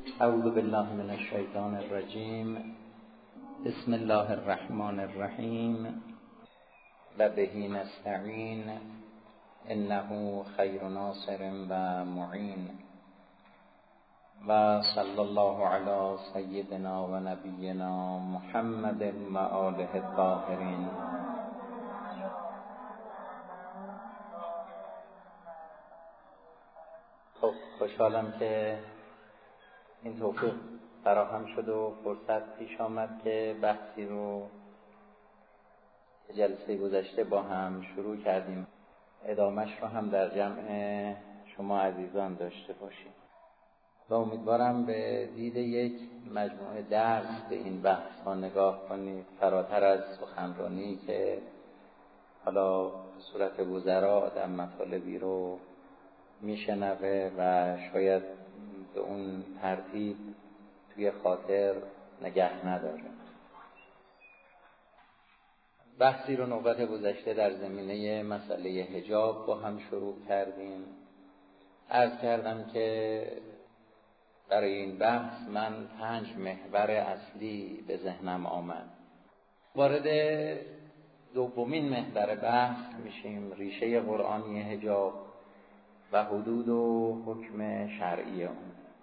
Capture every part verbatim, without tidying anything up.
اعوذ بالله من الشیطان الرجیم. بسم الله الرحمن الرحیم. و به نستعین انه خیر ناصر و معین. و صلی الله علی سیدنا و نبینا محمد و آله الطاهرین. خب خوشحالم که این توفیق فراهم شد و فرصت پیش آمد که بحثی رو جلسه گذشته با هم شروع کردیم، ادامش رو هم در جمع شما عزیزان داشته باشیم و امیدوارم به دید یک مجموعه درس به این بحث ها نگاه کنید، فراتر از سخنرانی که حالا به صورت وزرا آدم مطالبی رو میشنوه و شاید به اون ترتیب توی خاطر نگه نداره. بحثی رو نوبت گذشته در زمینه مسئله حجاب با هم شروع کردیم. عرض کردم که برای این بحث من پنج محور اصلی به ذهنم آمد. وارد دومین محور بحث میشیم، ریشه قرآنی حجاب و حدود و حکم شرعی اون.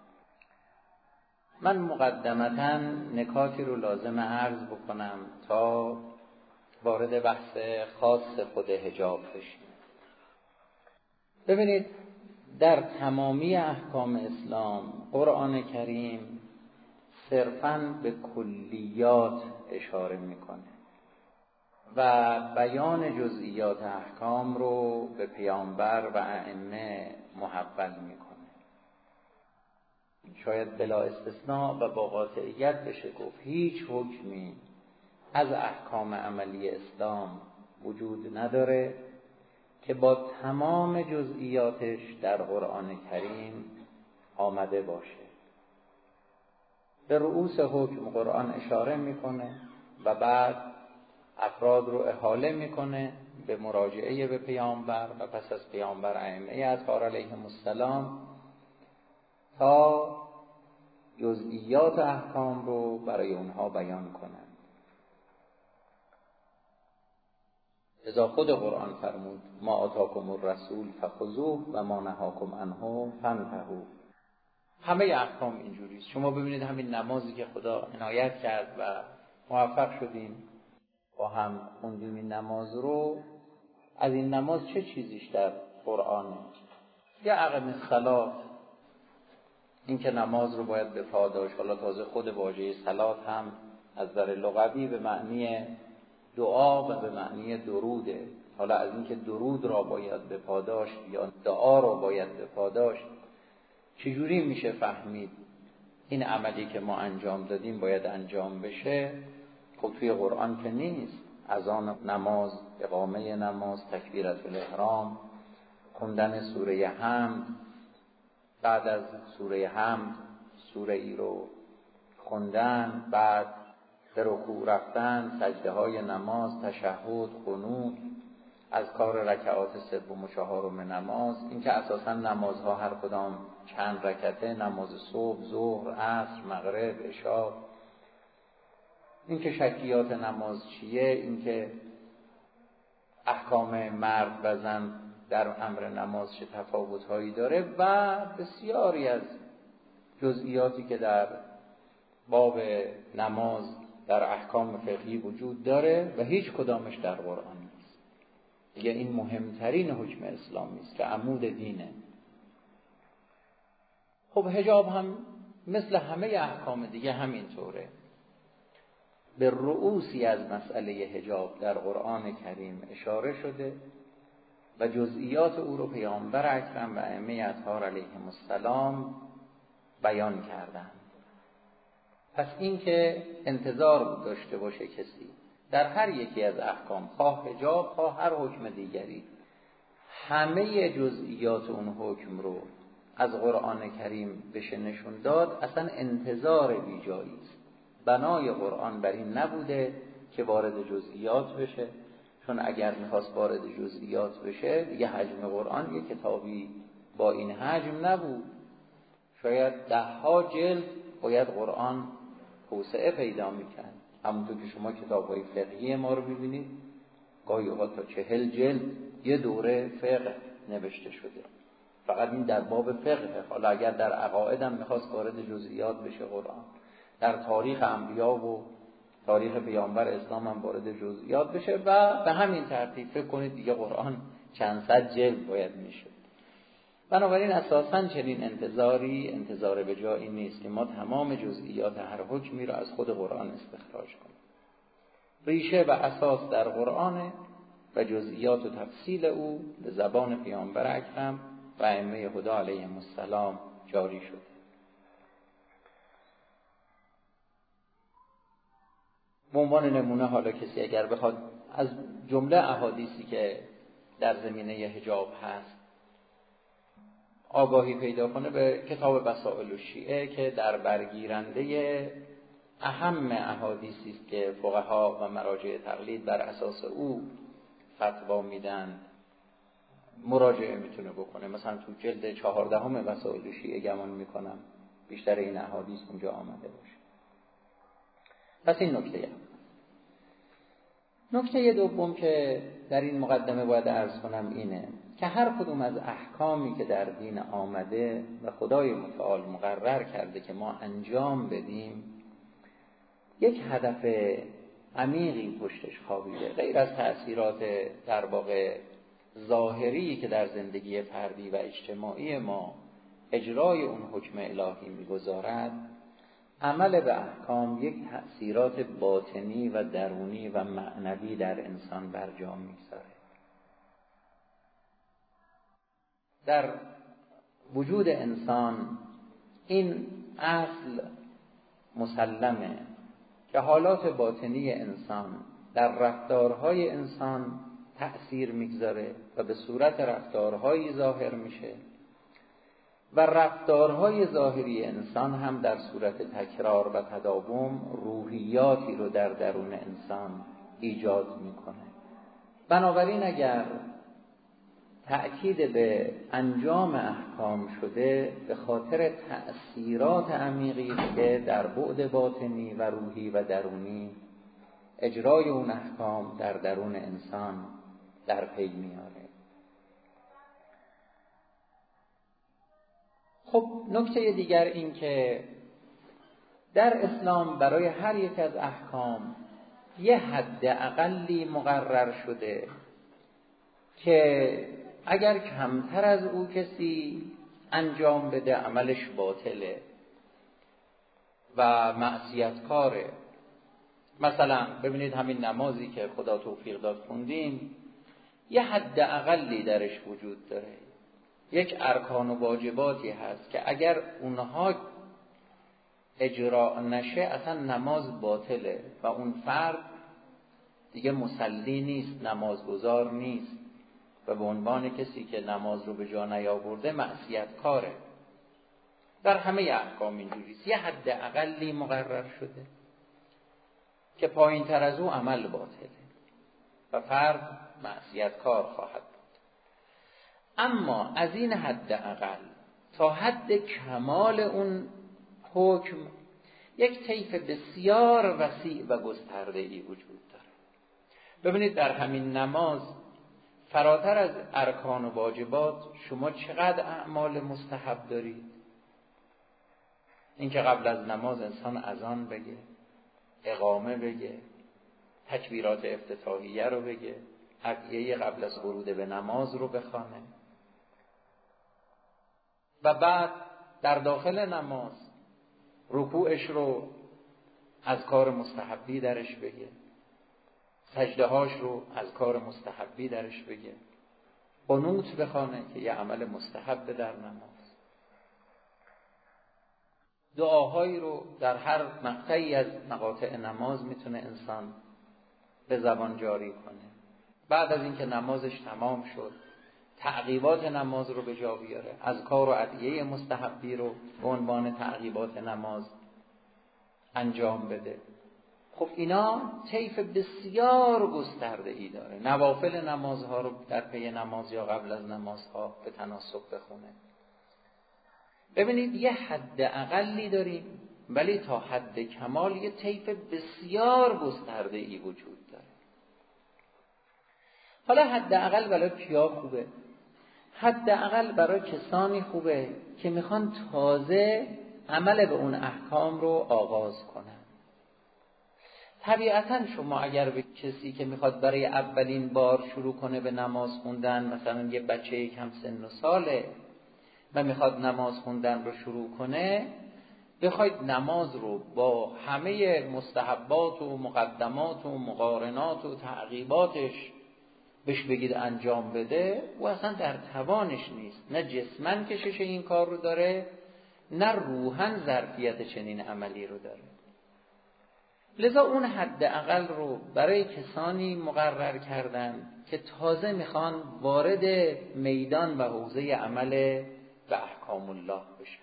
من مقدمتاً نکاتی رو لازم عرض بکنم تا وارد بحث خاص خود حجاب بشیم. ببینید، در تمامی احکام اسلام قرآن کریم صرفاً به کلیات اشاره میکنه و بیان جزئیات احکام رو به پیامبر و ائمه محول میکنه. شاید بلا استثناء و با قاطعیت بشه گفت هیچ حکمی از احکام عملی اسلام وجود نداره که با تمام جزئیاتش در قرآن کریم آمده باشه. به رؤوس حکم قرآن اشاره میکنه و بعد افراد رو احاله میکنه به مراجعه به پیامبر و پس از پیامبر ائمه اطهار علیهم السلام تا جزئیات احکام رو برای اونها بیان کنند. لذا خود قرآن فرمود ما آتاکم الرسول فخذوه و ما نهاکم عنه فانتهوا. همه احکام اینجوریست. شما ببینید همین نمازی که خدا عنایت کرد و موفق شدیم با هم خوندیم این نماز رو، از این نماز چه چیزیش در قرآنه؟ یا اقم الصلاة، این که نماز رو باید به پا داشت. حالا تازه خود واژه صلات هم از نظر لغوی به معنی دعا و به معنی دروده. حالا از این که درود را باید به پا داشت یا دعا را باید به پا داشت، چجوری میشه فهمید این عملی که ما انجام دادیم باید انجام بشه؟ خب توی قرآن که نیست. اذان نماز، اقامه نماز، تکبیرت الاحرام، خوندن سوره حمد، بعد از سوره حمد سوره ای رو خوندن، بعد به رکوع رفتن، سجده های نماز، تشهد، قنوت، اذکار رکعات سوم و چهارم نماز، این که اساساً نمازها هر کدام چند رکعته، نماز صبح، ظهر، عصر، مغرب، عشاء، این که شکلیات نماز چیه، این که احکام مرد و زن در امر نماز چه تفاوت‌هایی داره و بسیاری از جزئیاتی که در باب نماز در احکام فقهی وجود داره و هیچ کدامش در قرآن نیست. دیگه این مهمترین حکم اسلامی است که عمود دینه. خب حجاب هم مثل همه احکام دیگه همینطوره. به رؤوسی از مسئله حجاب در قرآن کریم اشاره شده و جزئیات او رو پیامبر اکرم و ائمه اطهار علیهم السلام بیان کردند. پس این که انتظار داشته باشه کسی در هر یکی از احکام، خواه حجاب خواه هر حکم دیگری، همه جزئیات اون حکم رو از قرآن کریم بشه نشون داد، اصلا انتظار بیجایی است. بنای قرآن بر این نبوده که وارد جزئیات بشه، چون اگر میخواست وارد جزئیات بشه دیگه حجم قرآن یه کتابی با این حجم نبود. شاید ده ها جلد باید قرآن توسعه پیدا میکرد. همونطور که شما کتاب‌های فقهی ما رو می‌بینید گاهی اوقات تا چهل جلد یه دوره فقه نوشته شده، فقط این در باب فقه. حالا اگر در عقاید هم می‌خواست وارد جزئیات بشه قرآن، در تاریخ انبیا و تاریخ پیامبر اسلام هم وارد جزئیات بشه و به همین ترتیب فکر کنید دیگه قرآن چند صد جلد باید میشه. بنابراین اساساً چنین انتظاری انتظار به جایی نیست که ما تمام جزئیات هر حکمی را از خود قرآن استخراج کنیم. ریشه و اساس در قرآن و جزئیات و تفصیل او به زبان پیامبر اکرم و ائمه هدی علیهم السلام جاری شده. به عنوان نمونه حالا کسی اگر بخواد از جمله احادیثی که در زمینه حجاب هست آگاهی پیدا کنه به کتاب وسائل الشیعه که در برگیرنده اهم احادیثی است که فقها و مراجع تقلید بر اساس او فتوا میدن مراجعه میتونه بکنه. مثلا تو جلد چهاردهم وسائل الشیعه گمان میکنم بیشتر این احادیث اونجا آمده باشه. پس این نکته هم. نکته دوم که در این مقدمه باید عرض کنم اینه که هر کدوم از احکامی که در دین آمده و خدای متعال مقرر کرده که ما انجام بدیم یک هدف عمیقی پشتش خوابیده، غیر از تأثیرات در واقع ظاهری که در زندگی فردی و اجتماعی ما اجرای اون حکم الهی میگذارد. عمل به احکام یک تأثیرات باطنی و درونی و معنوی در انسان بر جا میگذاره. در وجود انسان این اصل مسلمه که حالات باطنی انسان در رفتارهای انسان تأثیر میگذاره و به صورت رفتارهایی ظاهر میشه و رفتارهای ظاهری انسان هم در صورت تکرار و تداوم روحیاتی رو در درون انسان ایجاد میکنه. بنابراین اگر تأکید به انجام احکام شده به خاطر تأثیرات عمیقی که در بعد باطنی و روحی و درونی اجرای اون احکام در درون انسان در پی میاره. خب نکته دیگر این که در اسلام برای هر یک از احکام یه حد اقلی مقرر شده که اگر کمتر از او کسی انجام بده عملش باطله و معصیتکاره. مثلا ببینید همین نمازی که خدا توفیق داد خوندیم یه حد اقلی درش وجود داره، یک ارکان و واجباتی هست که اگر اونها اجرا نشه اصلا نماز باطله و اون فرد دیگه مصلی نیست، نمازگزار نیست و به عنوان کسی که نماز رو به جا نیاورده معصیتکاره. در همه احکام اینجوریست، یه حد اقلی مقرر شده که پایین تر از او عمل باطله و فرد معصیتکار خواهد بود. اما از این حد اقل تا حد کمال اون حکم یک طیف بسیار وسیع و گسترده‌ای وجود داره. ببینید در همین نماز فراتر از ارکان و واجبات شما چقدر اعمال مستحب دارید. اینکه قبل از نماز انسان اذان بگه، اقامه بگه، تکبیرات افتتاحیه رو بگه، ادعیه قبل از ورود به نماز رو بخوانه و بعد در داخل نماز رکوعش رو از کار مستحبی درش بگه، سجده هاش رو از کار مستحبی درش بگه، قنوت بخوانه که یه عمل مستحب در نماز، دعاهایی رو در هر مقطعی از مقاطع نماز میتونه انسان به زبان جاری کنه. بعد از اینکه نمازش تمام شد تعقیبات نماز رو به جا بیاره، از کار و ادعیه مستحبی رو به عنوان تعقیبات نماز انجام بده. خب اینا طیف بسیار گسترده‌ای داره. نوافل نمازها رو در پی نماز یا قبل از نمازها به تناسب بخونه. ببینید یه حد اقلی داریم ولی تا حد کمال یه طیف بسیار گسترده ای وجود داره. حالا حد اقل برای کیا خوبه؟ حد اقل برای کسانی خوبه که میخوان تازه عمل به اون احکام رو آغاز کنن. طبیعتا شما اگر به کسی که میخواد برای اولین بار شروع کنه به نماز خوندن، مثلا یه بچه کم سن و ساله و میخواد نماز خوندن رو شروع کنه، بخواید نماز رو با همه مستحبات و مقدمات و مقارنات و تعقیباتش بهش بگید انجام بده، و اصلا در توانش نیست، نه جسماً کشش این کار رو داره، نه روحاً ظرفیت چنین عملی رو داره. لذا اون حد اقل رو برای کسانی مقرر کردن که تازه میخوان وارد میدان و حوزه عمل به احکام الله بشن.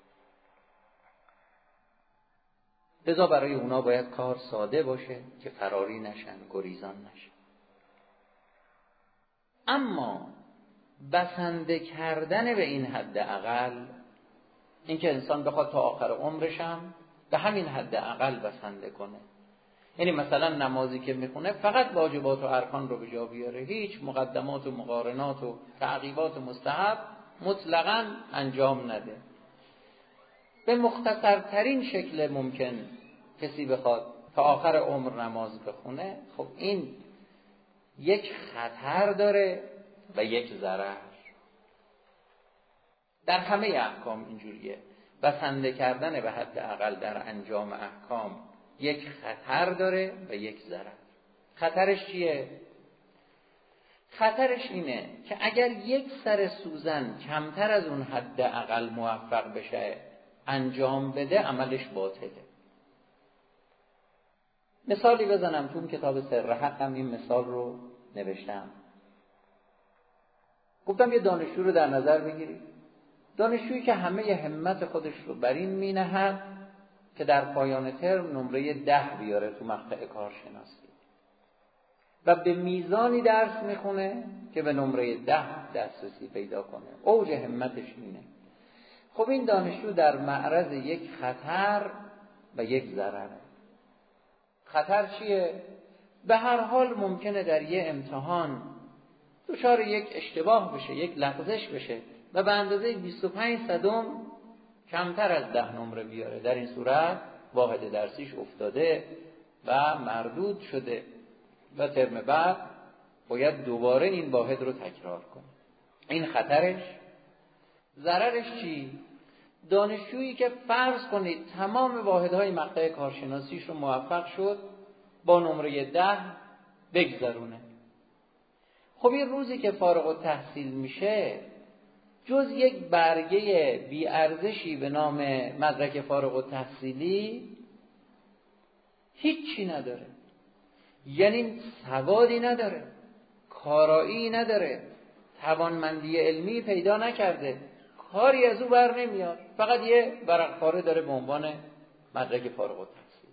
لذا برای اونا باید کار ساده باشه که فراری نشن، گریزان نشن. اما بسنده کردن به این حد اقل، این که انسان بخواد تا آخر عمرش هم به همین حد اقل بسنده کنه، یعنی مثلا نمازی که میخونه فقط واجبات و ارکان رو به جا بیاره، هیچ مقدمات و مقارنات و تعقیبات مستحب مطلقاً انجام نده، به مختصرترین شکل ممکن کسی بخواد تا آخر عمر نماز بخونه، خب این یک خطر داره و یک ضرر. در همه احکام اینجوریه، بسنده کردن به حد اقل در انجام احکام یک خطر داره و یک ضرر. خطرش چیه؟ خطرش اینه که اگر یک سر سوزن کمتر از اون حد اقل موفق بشه انجام بده، عملش باطله. مثالی بزنم، تو کتاب سر حقم این مثال رو نوشتم. گفتم یه دانشجو رو در نظر بگیرید، دانشجویی که همه همت خودش رو بر این مینهد که در پایان ترم نمره ده بیاره تو مقطع کارشناسی و به میزانی درس میخونه که به نمره ده دسترسی پیدا کنه، اوج همتش اینه. خب این دانشجو در معرض یک خطر و یک ضرره. خطر چیه؟ به هر حال ممکنه در یه امتحان دچار یک اشتباه بشه، یک لغزش بشه و به اندازه بیست و پنج صدم کمتر از ده نمره بیاره. در این صورت واحد درسیش افتاده و مردود شده و ترم بعد باید دوباره این واحد رو تکرار کنه. این خطرش. ضررش چی؟ دانشجویی که فرض کنید تمام واحدهای مقطع کارشناسیش رو موفق شد با نمره ده بگذرونه. خب این روزی که فارغ التحصیل میشه جز یک برگه بی ارزشی به نام مدرک فارغ التحصیلی هیچی نداره، یعنی سوادی نداره، کارایی نداره، توانمندی علمی پیدا نکرده، کاری از او بر نمیاد، فقط یه ورق پاره داره به عنوان مدرک فارغ التحصیل.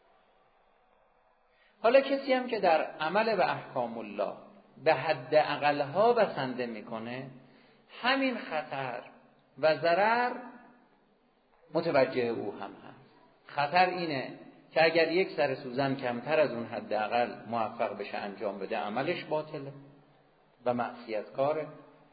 حالا کسی هم که در عمل به احکام الله به حد اقلها بسنده میکنه، همین خطر و ضرر متوجه او هم هست. خطر اینه که اگر یک سر سوزن کمتر از اون حد اقل موفق بشه انجام بده، عملش باطله و معصیتکاره.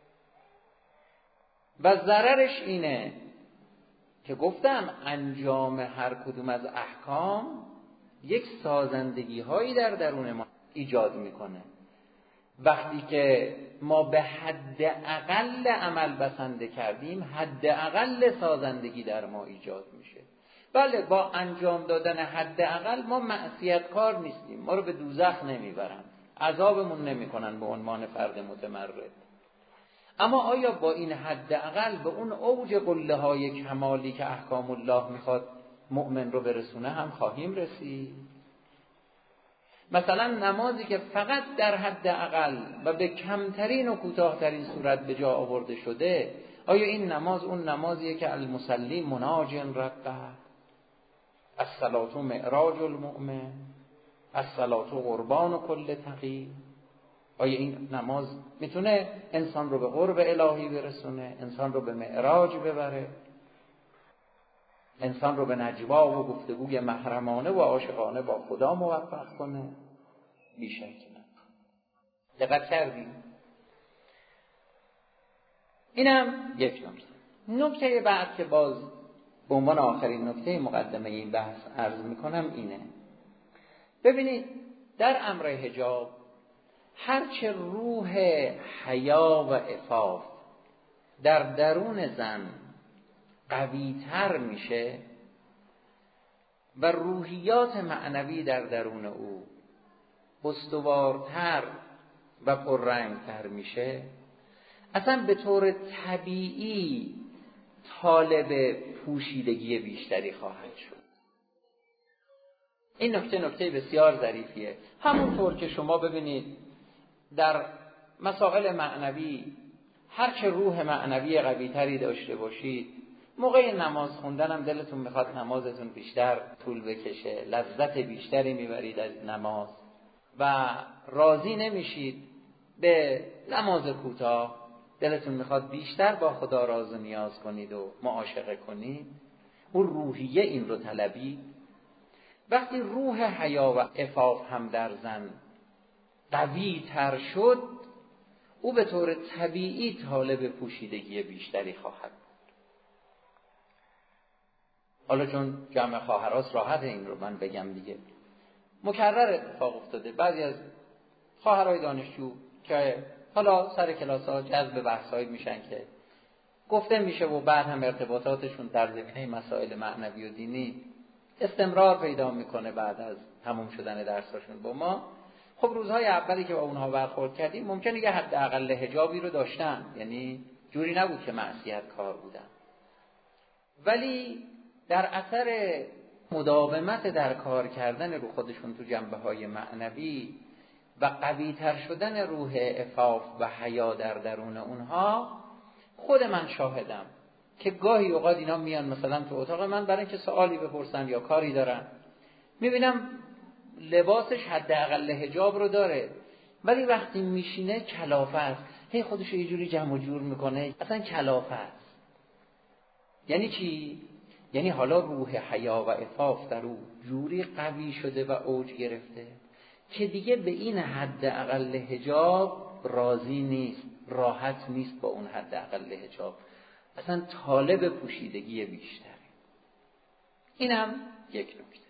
و ضررش اینه که گفتم انجام هر کدوم از احکام یک سازندگی هایی در درون ما ایجاد میکنه. وقتی که ما به حد اقل عمل بسنده کردیم، حد اقل سازندگی در ما ایجاد میشه. بله، با انجام دادن حد اقل ما معصیتکار نیستیم، ما رو به دوزخ نمیبرن، عذابمون نمیکنن به عنوان فرد متمرد. اما آیا با این حد اقل به اون اوج قله های کمالی که احکام الله میخواد مؤمن رو برسونه هم خواهیم رسید؟ مثلا نمازی که فقط در حد اقل و به کمترین و کوتاهترین صورت به جا آورده شده، آیا این نماز اون نمازیه که المصلی مناجن ربه، الصلاة معراج المؤمن، الصلاة قربان کل تقی؟ آیا این نماز میتونه انسان رو به قرب الهی برسونه، انسان رو به معراج ببره؟ انسان رو به نجوا و گفتگوی محرمانه و عاشقانه با خدا موفق کنه؟ بیشک نه. دقت کردیم؟ اینم یک نکته. نکته بعد که باز به عنوان آخرین نکته مقدمه این بحث عرض میکنم اینه. ببینید در امر حجاب هرچه روح حیا و عفاف در درون زن قوی‌تر میشه و روحیات معنوی در درون او استوارتر و پررنگتر میشه، اصلا به طور طبیعی طالب پوشیدگی بیشتری خواهد شد. این نکته نکته بسیار ظریفیه. همونطور که شما ببینید در مسائل معنوی هرچه روح معنوی قوی‌تری داشته باشید، موقع نماز خوندن هم دلتون میخواد نمازتون بیشتر طول بکشه، لذت بیشتری میبرید از نماز و راضی نمیشید به نماز کوتاه، دلتون میخواد بیشتر با خدا راز و نیاز کنید و معاشقه کنید. اون روحیه این رو طلبید. وقتی روح حیا و عفاف هم در زن قوی تر شد، او به طور طبیعی طالب پوشیدگی بیشتری خواهد بود. حالا چون جمع خواهراست راحت این رو من بگم دیگه. مکرر اتفاق افتاده بعضی از خواهرای دانشجو که حالا سر کلاس ها جذب بحثایی میشن که گفته میشه و بعد هم ارتباطاتشون در زمینه مسائل معنوی و دینی استمرار پیدا میکنه بعد از تموم شدن درساشون با ما. خب روزهای اولی که با اونها برخورد کردیم ممکنه یه حداقل حجابی رو داشتن، یعنی جوری نبود که معصیت کار بودن، ولی در اثر مداومت در کار کردن رو خودشون تو جنبه‌های معنوی و قوی‌تر شدن روح عفاف و حیا در درون اونها، خود من شاهدم که گاهی اوقات اینا میان مثلا تو اتاق من برای اینکه سوالی بپرسن یا کاری دارن، میبینم لباسش حداقل حجاب رو داره ولی وقتی میشینه کلافه است، هی خودش یه جوری جمع و جور میکنه، اصلا کلافه است. یعنی چی؟ یعنی حالا روح حیا و عفاف در او جوری قوی شده و اوج گرفته که دیگه به این حد اقل حجاب راضی نیست، راحت نیست با اون حد اقل حجاب، اصلا طالب پوشیدگی بیشتره. اینم یک نکته.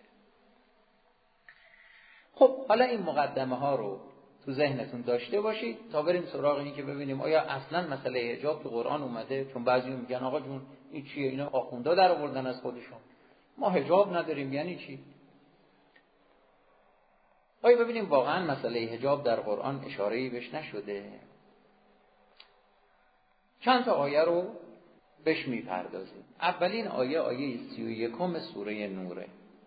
خب حالا این مقدمه ها رو تو ذهنتون داشته باشید تا بریم سراغ این که ببینیم آیا اصلا مسئله حجاب تو قرآن اومده. چون بعضی میگن آقا جون این چیه، اینا آخوندا در آوردن از خودشون، ما حجاب نداریم، یعنی چی؟ آیا ببینیم واقعا مسئله حجاب در قرآن اشاره‌ای بهش نشده. چند تا آیه رو بهش میپردازیم. اولین آیه آیه سی و یکم سوره نوره.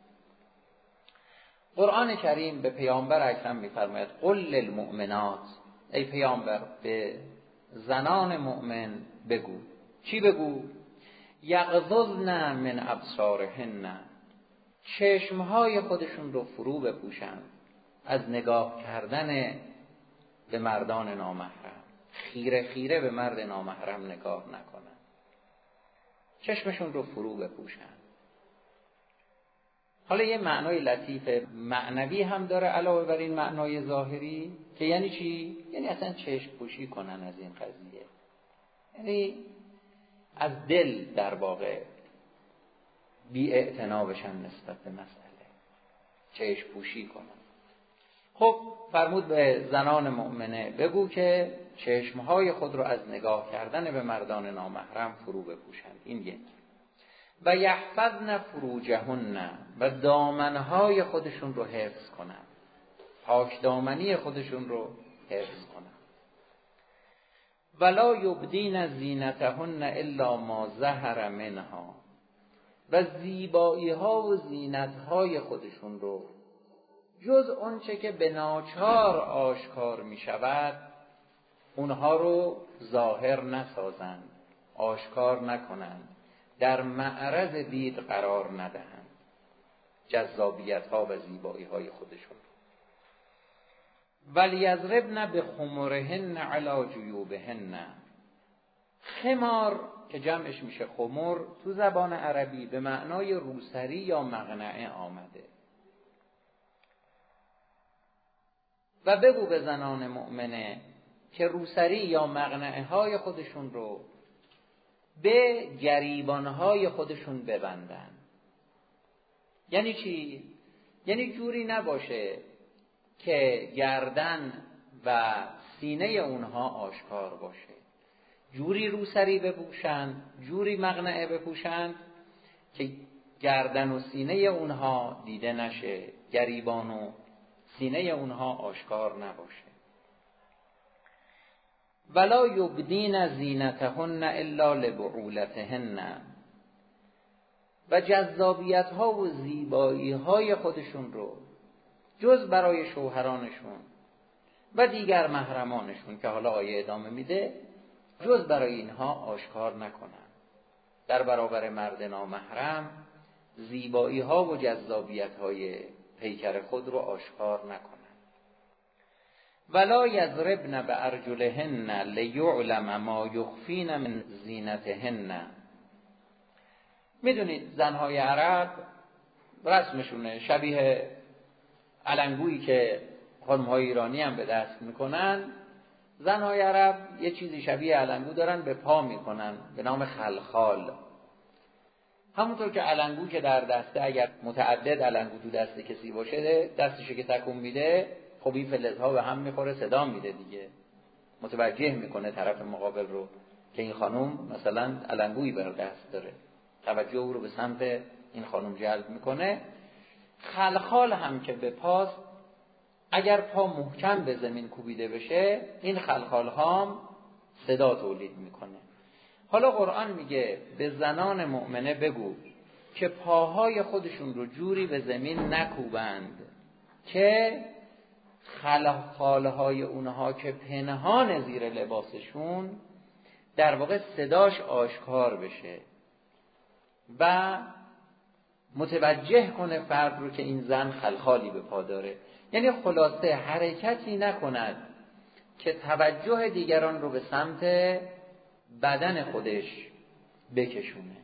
قرآن کریم به پیامبر اکرم میفرماید قل للمؤمنات، ای پیامبر به زنان مؤمن بگو. چی بگو؟ یغضضن من ابصارهن، چشمهای خودشون رو فرو بپوشن از نگاه کردن به مردان نامحرم، خیره خیره به مرد نامحرم نگاه نکنن، چشمشون رو فرو بپوشن. حالا یه معنای لطیف معنوی هم داره علاوه بر این معنای ظاهری که یعنی چی؟ یعنی اصلا چشم پوشی کنن از این قضیه، یعنی از دل در واقع بی اعتنا بشن نسبت به مسئله، چشم پوشی کنن. خب فرمود به زنان مؤمنه بگو که چشمهای خود رو از نگاه کردن به مردان نامحرم فرو بپوشند. این یک. و یحفظن فروجهن، و دامنهای خودشون رو حفظ کنن، پاک دامنی خودشون رو حفظ کنن. ولا یبدین زینتهن الا ما ظهر منها، و زیبایی ها و زینت های خودشون رو جز اونچه که به ناچار آشکار می شود اونها رو ظاهر نسازند، آشکار نکنند، در معرض دید قرار ندهند جذابیت ها و زیبایی های خودشون. ولیضربن بخمرهن علی جیوبهن، خمار که جمعش میشه خمر تو زبان عربی به معنای روسری یا مقنعه آمده. و بگو به زنان مؤمنه که روسری یا مقنعه های خودشون رو به گریبان های خودشون ببندن. یعنی چی؟ یعنی جوری نباشه که گردن و سینه اونها آشکار باشه، جوری روسری بپوشند، جوری مقنعه بپوشند که گردن و سینه اونها دیده نشه، گریبان و سینه اونها آشکار نباشه. ولا یبدین زینتهن الا لبعولتهن، و جذابیت ها و زیبایی های خودشون رو جز برای شوهرانشون و دیگر محرمانشون که حالا آیه ادامه میده جز برای اینها آشکار نکنن. در برابر مرد نامحرم زیبایی ها و جذابیت های پیکر خود رو آشکار نکنن. ولا یضربن بارجلهن لیعلم ما یخفین من زینتهن. میدونید زنهای عرب رسمشونه شبیه علنگویی که خانم‌های ایرانی هم به دست میکنن. زنهای عرب یه چیزی شبیه علنگو دارن به پا میکنن به نام خلخال. همونطور که علنگو که در دسته اگر متعدد علنگو تو دسته کسی باشه دستشو که تکون میده خب این فلزها به هم میخوره صدا میده دیگه، متوجه میکنه طرف مقابل رو که این خانم مثلا علنگویی بر دست داره، توجه او رو به سمت این خانم جلب میکنه. خلخال هم که به پاست، اگر پا محکم به زمین کوبیده بشه این خلخال ها صدا تولید میکنه. حالا قرآن میگه به زنان مؤمنه بگو که پاهای خودشون رو جوری به زمین نکوبند که خلخال های اونها که پنهان زیر لباسشون در واقع صداش آشکار بشه و متوجه کنه فرد رو که این زن خلخالی به پا داره. یعنی خلاصه حرکتی نکند که توجه دیگران رو به سمت بدن خودش بکشونه.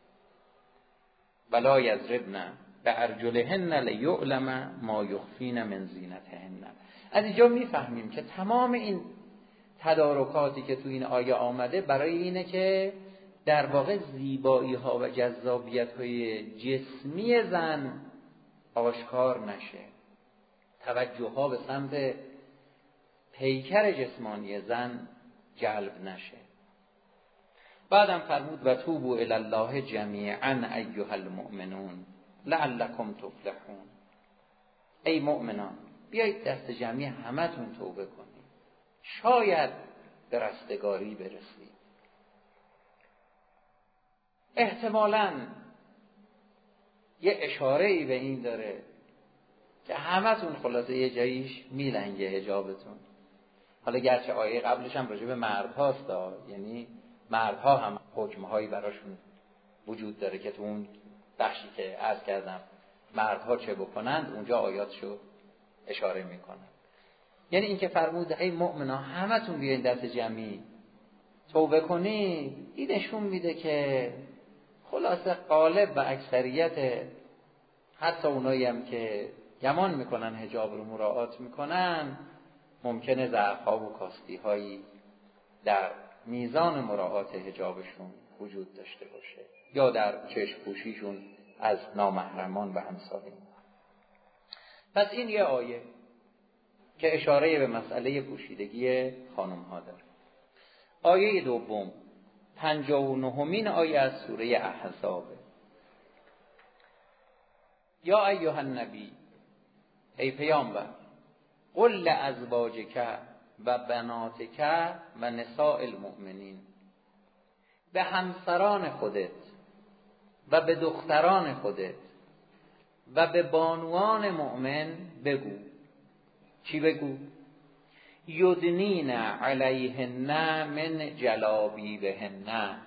ولا یضربن بارجلهن لیعلم ما یخفین من زینتهن. از اینجا میفهمیم که تمام این تدارکاتی که تو این آیه آمده برای اینه که در واقع زیبایی ها و جذابیت های جسمی زن آشکار نشه، توجه ها به سمت پیکر جسمانی زن جلب نشه. بعدم فرمود و توبوا الی الله جمیعا ایها المؤمنون لعلکم تفلحون. ای مؤمنان بیایید دست جمعی همتون توبه کنید، شاید به رستگاری برسید. احتمالاً یه اشاره‌ای به این داره که همتون خلاصه یه جاییش میلنگه حجابتون. حالا گرچه آیه قبلش هم راجع به مردهاست، یعنی مردها هم حکم‌هایی براشون وجود داره که تو اون بخشی که عرض کردم مردها چه بکنند اونجا آیاتشو اشاره میکنن. یعنی این که فرمود ای مؤمنا همتون بیاین دست جمعی توبه کنید، این نشون میده که خلاصه غالب و اکثریت حتی اونایی هم که گمان میکنن حجاب رو مراعات میکنن ممکنه ضعف‌ها و کاستی‌هایی در میزان مراعات حجابشون وجود داشته باشه یا در چشم پوشیشون از نامحرمان و امثال این. پس این یه آیه که اشاره به مسئله پوشیدگی خانم ها داره. آیه دوم پنجاه و نهمین آیه از سوره احزاب. یا ایها النبی، ای پیامبر، قل لازواجک و بناتک و نساء المؤمنین، به همسران خودت و به دختران خودت و به بانوان مؤمن بگو. چی بگو؟ یدنین علیهن من جلابیبهن.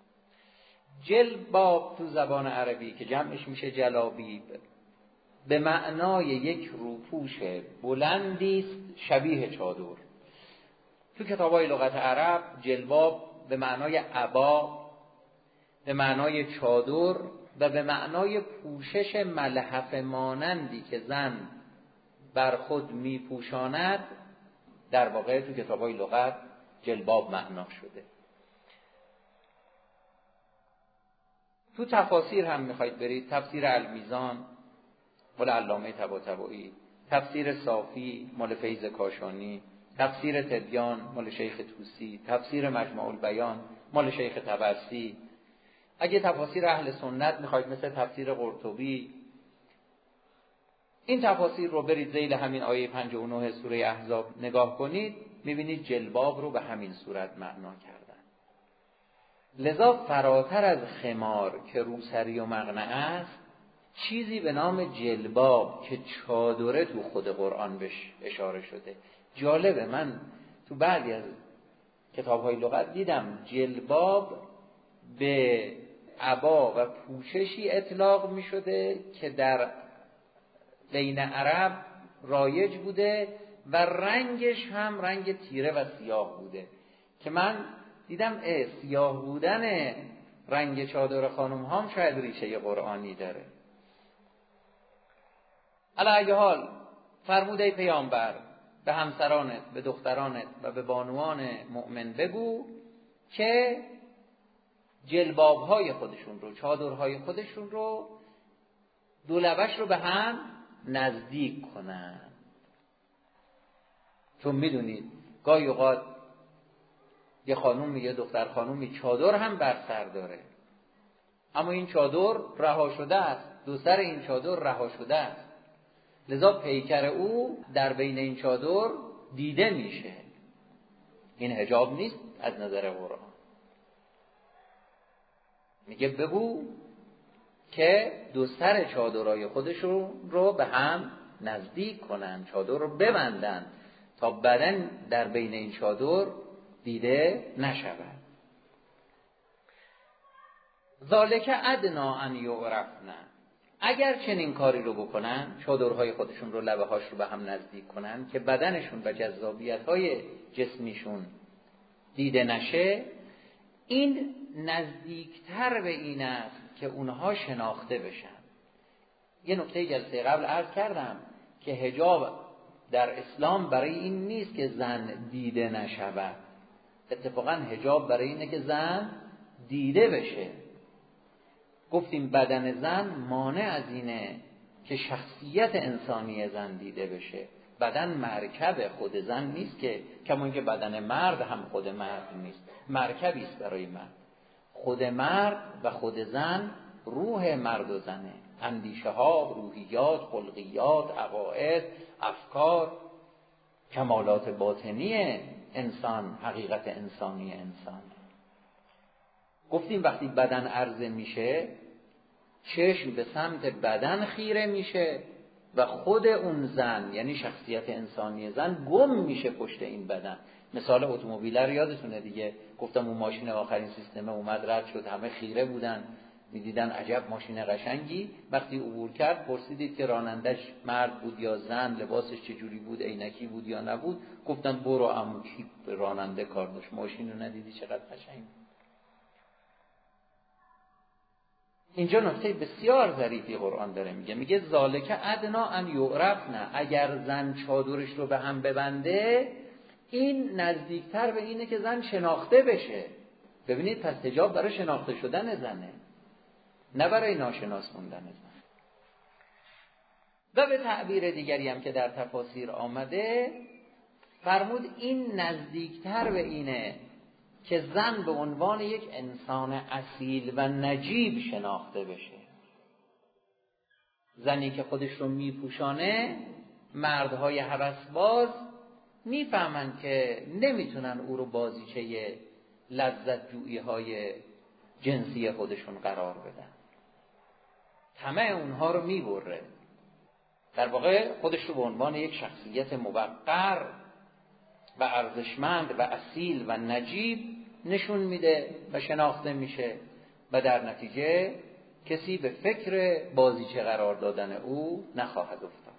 جلباب تو زبان عربی که جمعش میشه جلابیب به معنای یک روپوش بلندی است شبیه چادر. تو کتابای لغت عرب جلباب به معنای عبا، به معنای چادر و به معنای پوشش ملحف مانندی که زن بر خود می پوشاند، در واقع تو کتاب‌های لغت جلباب معنا شده. تو تفاسیر هم میخواید برید، تفسیر المیزان مال علامه طباطبایی، تفسیر صافی مال فیض کاشانی، تفسیر تبیان مال شیخ طوسی، تفسیر مجمع البیان مال شیخ طبرسی. اگه تفاسیر اهل سنت میخواید مثل تفسیر قرطبی، این تفاسیر رو برید ذیل همین آیه پنجاه و نه سوره احزاب نگاه کنید، میبینید جلباب رو به همین صورت معنا کردن. لذا فراتر از خمار که روسری و مقنعه است، چیزی به نام جلباب که چادره تو خود قرآن بهش اشاره شده. جالبه، من تو بعضی از کتاب‌های لغت دیدم جلباب به عبا و پوششی اطلاق می شده که در بین عرب رایج بوده و رنگش هم رنگ تیره و سیاه بوده، که من دیدم اه سیاه بودن رنگ چادر خانم هم شاید ریشه قرآنی داره. علی ای حال فرمود ای پیامبر به همسرانت، به دخترانت و به بانوان مؤمن بگو که جلباب‌های خودشون رو، چادرهای خودشون رو، دو لبش رو به هم نزدیک کنن. چون میدونید گاهی اوقات یه خانومی یه دختر خانومی چادر هم بر سر داره، اما این چادر رها شده است، دو سر این چادر رها شده است، لذا پیکر او در بین این چادر دیده میشه. این حجاب نیست از نظر قرآن. میگه بگو که دو سر چادرای خودشون رو به هم نزدیک کنن، چادر رو ببندن تا بدن در بین این چادر دیده نشود. ذالک ادنا ان یعرفن، اگر چنین کاری رو بکنن، چادرهای خودشون رو، لبه هاش رو به هم نزدیک کنن که بدنشون و جذابیت‌های جسمیشون دیده نشه، این نزدیکتر به این است که اونها شناخته بشن. یه نکته جلسه قبل عرض کردم که حجاب در اسلام برای این نیست که زن دیده نشود، اتفاقا حجاب برای اینه که زن دیده بشه. گفتیم بدن زن مانع از اینه که شخصیت انسانی زن دیده بشه. بدن مرکب خود زن نیست، که کما که بدن مرد هم خود مرد نیست، مرکبی است برای مرد. خود مرد و خود زن روح مرد و زنه، اندیشه ها، روحیات، خلقیات، عقاید، افکار، کمالات باطنی انسان، حقیقت انسانی انسان. گفتیم وقتی بدن عرضه میشه، چشم به سمت بدن خیره میشه و خود اون زن، یعنی شخصیت انسانی زن، گم میشه پشت این بدن. مثال اتومبیل رو یادتونه دیگه، گفتم اون ماشین آخرین سیستم اومد رد شد، همه خیره بودن میدیدن عجب ماشین قشنگی. وقتی عبور کرد پرسیدید که رانندش مرد بود یا زن، لباسش چجوری بود، عینکی بود یا نبود، گفتن برو عمو کی راننده کار داشت، ماشین رو ندیدی چقدر قشنگ. اینجا نکته بسیار ظریفی قرآن داره میگه، میگه ذالک ادنا ان یعرفن، اگر زن چادرش رو به هم ببنده این نزدیکتر به اینه که زن شناخته بشه. ببینید پس حجاب برای شناخته شدن زنه، نه برای ناشناس موندن زن. و به تعبیر دیگری هم که در تفاسیر آمده فرمود این نزدیکتر به اینه که زن به عنوان یک انسان اصیل و نجیب شناخته بشه. زنی که خودش رو میپوشانه، مردهای هوسباز میفهمن که نمیتونن او رو بازیچه لذت جویی های جنسی خودشون قرار بدن، طمع اونها رو میبره. در واقع خودش رو به عنوان یک شخصیت موقر و ارزشمند و اصیل و نجیب نشون میده و شناخته میشه و در نتیجه کسی به فکر بازیچه قرار دادن او نخواهد افتاد.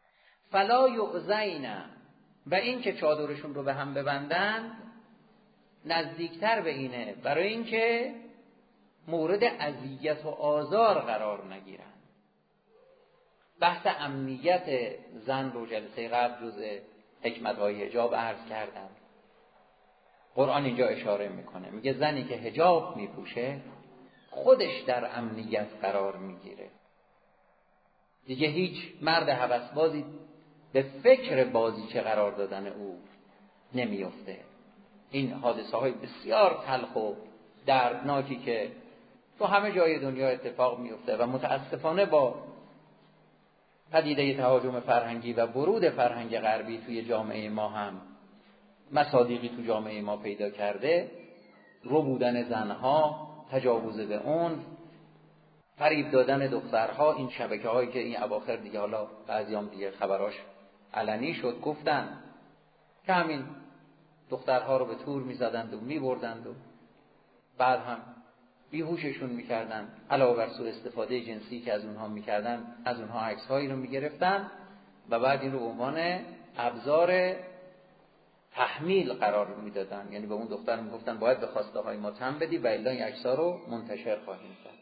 فلا یؤذین، و این که چادرشون رو به هم ببندند نزدیکتر به اینه، برای اینکه مورد اذیت و آزار قرار نگیرن. بحث امنیت زن رو جلسه قبل جزء حکمت‌های حجاب عرض کردم. قرآن اینجا اشاره میکنه، میگه زنی که حجاب میپوشه خودش در امنیت قرار میگیره. دیگه هیچ مرد هوسبازی به فکر بازیچه قرار دادن او نمیفته. این حادثه های بسیار تلخ و دردناکی که تو همه جای دنیا اتفاق میفته و متاسفانه با پدیده تهاجم فرهنگی و ورود فرهنگ غربی توی جامعه ما هم مصادیقی تو جامعه ما پیدا کرده، رو بودن زنها، تجاوز به اون، فریب دادن دخترها، این شبکه هایی که این اواخر دیگه حالا بعضیام دیگه خبراش علنی شد، گفتن که همین دخترها رو به تور میزدند و میبردند و بعد هم بیهوششون میکردن، علاوه بر سوء استفاده جنسی که از اونها میکردن از اونها عکس هایی رو میگرفتن و بعد این رو به عنوان ابزار تحمیل قرار میدادن. یعنی به اون دختر میگفتن باید به خواسته های ما تن بدی و الا این عکس ها رو منتشر خواهیم کرد.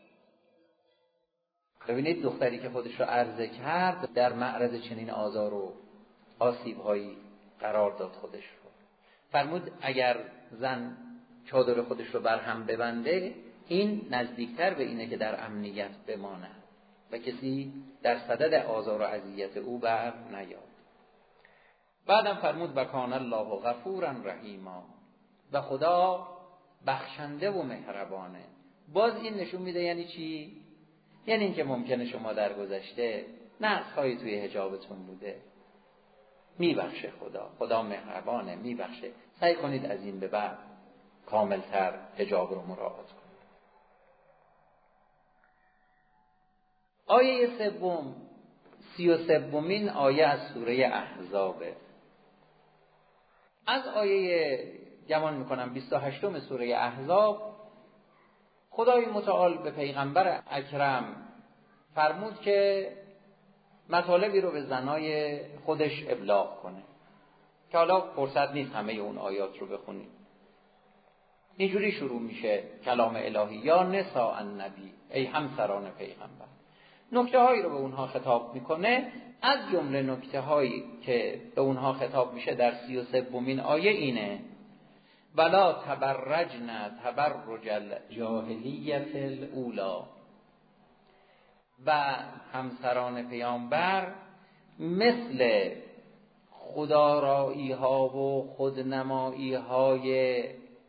ببینید دختری که خودش رو عرضه کرد در معرض چنین آزار و آسیب هایی قرار داد خودش رو. فرمود اگر زن چادر خودش رو بر هم ببنده این نزدیکتر به اینه که در امنیت بمانه و کسی در صدد آزار و اذیت او بر نیاد. بعدم فرمود و کان الله غفورا رحیما، و خدا بخشنده و مهربانه. باز این نشون میده یعنی چی؟ یعنی اینکه ممکنه شما در گذشته نقص‌هایی توی حجابتون بوده، میبخشه خدا. خدا مهربانه، میبخشه. سعی کنید از این به بعد کاملتر حجاب رو مراعات کنید. آیه سوم، سی و سومین آیه از سوره احزابه. از آیه گمان میکنم بیست و هشتم سوره احزاب خدای متعال به پیغمبر اکرم فرمود که مطالبی رو به زنای خودش ابلاغ کنه که حالا فرصت نیست همه اون آیات رو بخونیم. اینجوری شروع میشه کلام الهی: یا نساء النبی، ای همسران پیغمبر. نکته هایی رو به اونها خطاب میکنه. از جمله نکته هایی که به اونها خطاب میشه در سی و سومین آیه اینه: ولا تبرجن تبرج الجاهلیت الاولی. و همسران پیامبر مثل خودآرایی ها و خودنمایی های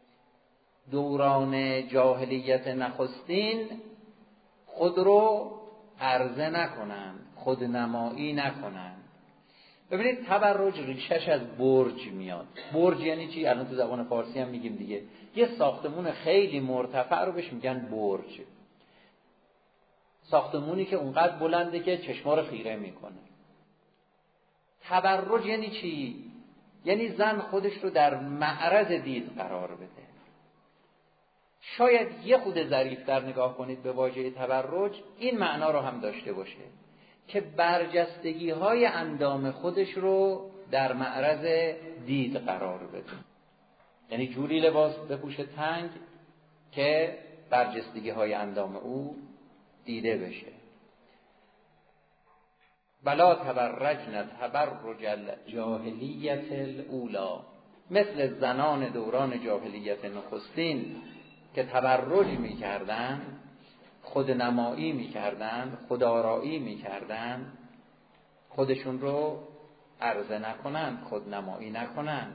دوران جاهلیت نخستین خود رو عرضه نکنند، خودنمایی نکنند. ببینید تبرج ریشش از برج میاد. برج یعنی چی؟ الان تو زبان فارسی هم میگیم دیگه. یه ساختمون خیلی مرتفع رو بهش میگن برج. ساختمونی که اونقدر بلنده که چشما رو خیره میکنه. تبرج یعنی چی؟ یعنی زن خودش رو در معرض دید قرار بده. شاید یه خود ظریف‌تر نگاه کنید به واژه تبرج، این معنا رو هم داشته باشه که برجستگی های اندام خودش رو در معرض دید قرار بده. یعنی جوری لباس بپوشه تنگ که برجستگی های اندام او دیده بشه. بلا تبرجن تبرج الجاهلیت الاولی، مثل زنان دوران جاهلیت نخستین که تبرج میکردن، خودنمایی میکردن، خودآرایی میکردن، خودشون رو عرضه نکنن، خودنمایی نکنن.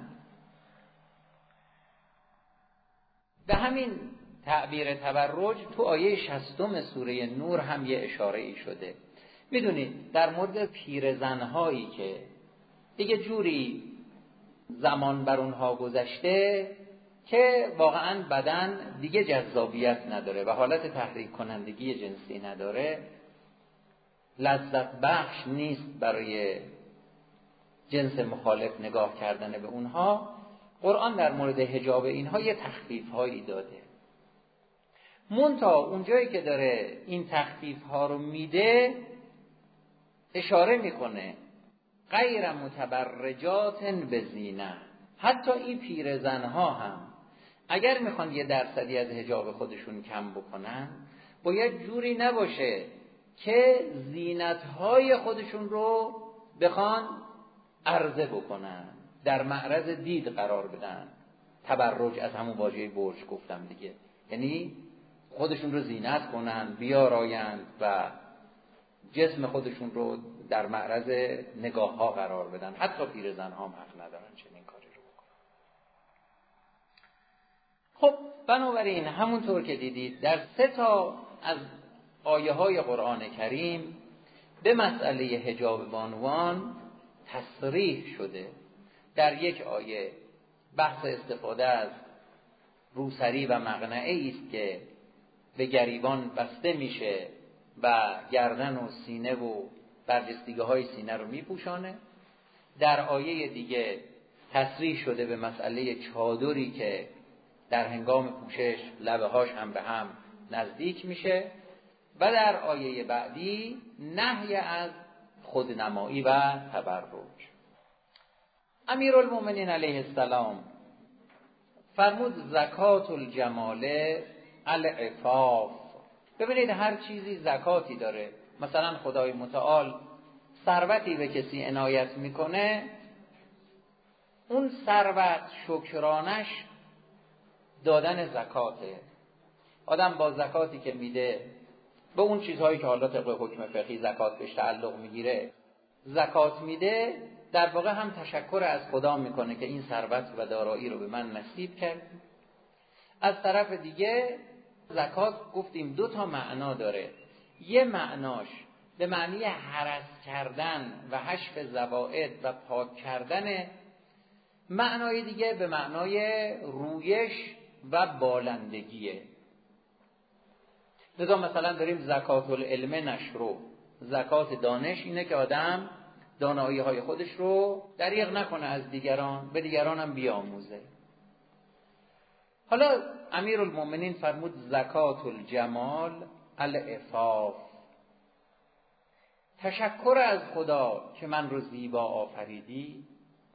به همین تعبیر تبرج تو آیه شصتم سوره نور هم یه اشاره ای شده. میدونید در مورد پیرزنهایی که دیگه جوری زمان بر اونها گذشته که واقعا بدن دیگه جذابیت نداره و حالت تحریک کنندگی جنسی نداره، لذت بخش نیست برای جنس مخالف نگاه کردن به اونها، قرآن در مورد حجاب اینها یه تخفیف هایی داده. منتها اونجایی که داره این تخفیف ها رو میده اشاره میکنه غیر متبرجات بزینه، حتی این پیرزنها هم اگر میخوان یه درصدی از حجاب خودشون کم بکنن، باید جوری نباشه که زینت‌های خودشون رو بخوان عرضه بکنن، در معرض دید قرار بدن. تبرج از همون واژه برج گفتم دیگه، یعنی خودشون رو زینت کنن، بیارایند و جسم خودشون رو در معرض نگاه ها قرار بدن. حتی پیرزن ها هم حق ندارن چنین کاری رو بکنن. خب بنابراین همونطور که دیدید در سه تا از آیه های قرآن کریم به مسئله حجاب بانوان تصریح شده. در یک آیه بحث استفاده از روسری و مقنعه است که به گریبان بسته میشه و گردن و سینه و برجستگی های سینه رو میپوشانه. در آیه دیگه تصریح شده به مسئله چادری که در هنگام پوشش لبه هاش هم به هم نزدیک میشه و در آیه بعدی نهی از خودنمایی و تبرج. امیرالمومنین علیه السلام فرمود زکات الجمال العفاف. ببینید هر چیزی زکاتی داره. مثلا خدای متعال ثروتی به کسی عنایت میکنه، اون ثروت شکرانش دادن زکاته. آدم با زکاتی که میده به اون چیزهایی که حالا طبق حکم فقهی زکات بهش تعلق میگیره زکات میده، در واقع هم تشکر از خدا میکنه که این ثروت و دارایی رو به من نصیب کرد. از طرف دیگه زکات گفتیم دو تا معنا داره. یه معناش به معنی هرس کردن و حشف زوائد و پاک کردن، معنای دیگه به معنای رویش و بالندگیه. لذا مثلا داریم زکات العلم نشرو، زکات دانش اینه که آدم دانایی های خودش رو دریغ نکنه از دیگران، به دیگران هم بیاموزه. حالا امیرالمومنین فرمود زکات الجمال العفاف، تشکر از خدا که من رو زیبا آفریدی،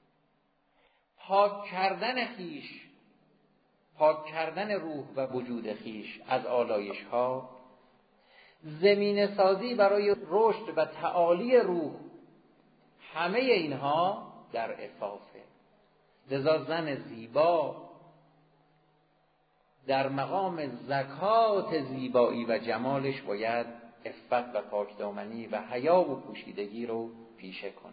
پاک کردن خیش، پاک کردن روح و وجود خیش از آلایش ها، زمینه سازی برای رشد و تعالی روح، همه اینها در عفافه. لذا زن زیبا در مقام زکات زیبایی و جمالش باید عفت و پاکدامنی و حیا و پوشیدگی رو پیشه کنه.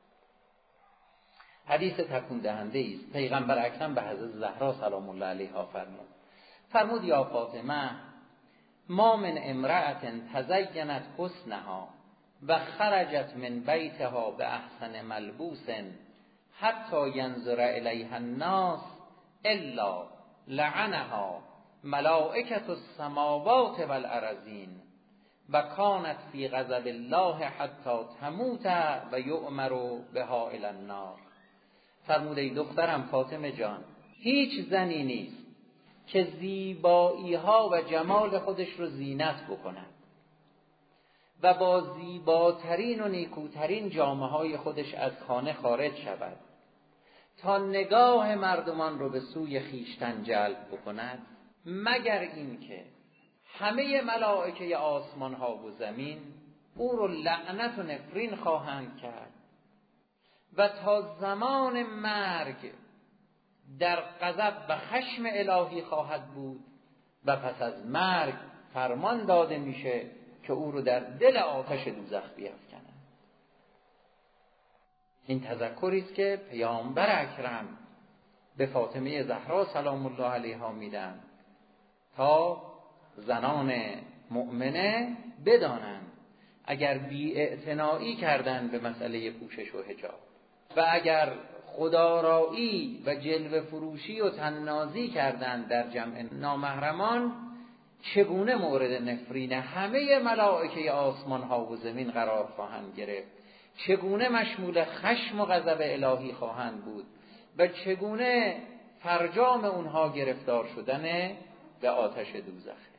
حدیث تکون دهنده است. پیغمبر اکرم به حضرت زهرا سلام الله علیها فرمود فرمود یا فاطمه ما من امرأة تزینت حسنها و خرجت من بیتها به احسن ملبوس حتی ینظر الیها الناس الا لعنها ملائکة السماوات والارضین و کانت فی غضب الله حتی تموت و یؤمر بها الی النار. فرمود ای دخترم فاطمه جان، هیچ زنی نیست که زیبایی ها و جمال خودش رو زینت بکند و با زیباترین و نیکوترین جامه های خودش از خانه خارج شود تا نگاه مردمان رو به سوی خیشتن جلب بکند، مگر این که همه ملائکه آسمان ها و زمین او رو لعنت و نفرین خواهند کرد و تا زمان مرگ در غضب و خشم الهی خواهد بود و پس از مرگ فرمان داده میشه که او رو در دل آتش دوزخ بیفکنند. این تذکری است که پیامبر اکرم به فاطمه زهرا سلام الله علیها میدن تا زنان مؤمنه بدانند اگر بی‌اعتنایی کردن به مسئله پوشش و حجاب و اگر خودآرایی و جلوه فروشی و طنازی کردن در جمع نامحرمان، چگونه مورد نفرین همه ملائکه آسمان ها و زمین قرار خواهند گرفت، چگونه مشمول خشم و غضب الهی خواهند بود و چگونه فرجام اونها گرفتار شدن به آتش دوزخه.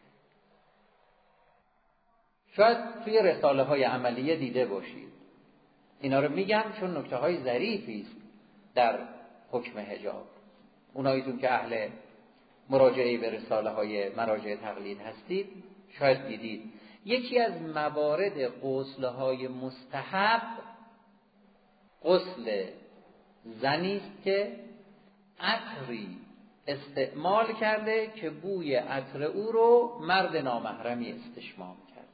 شاید توی رساله های عملیه دیده باشید. اینا رو میگم چون نکته های ظریفی است در حکم حجاب. اوناییتون که اهل مراجعه به رساله های مراجع تقلید هستید شاید دیدید یکی از موارد غسل های مستحب غسل زنی است که عطری استعمال کرده که بوی عطر او رو مرد نامحرمی استشمام کرد.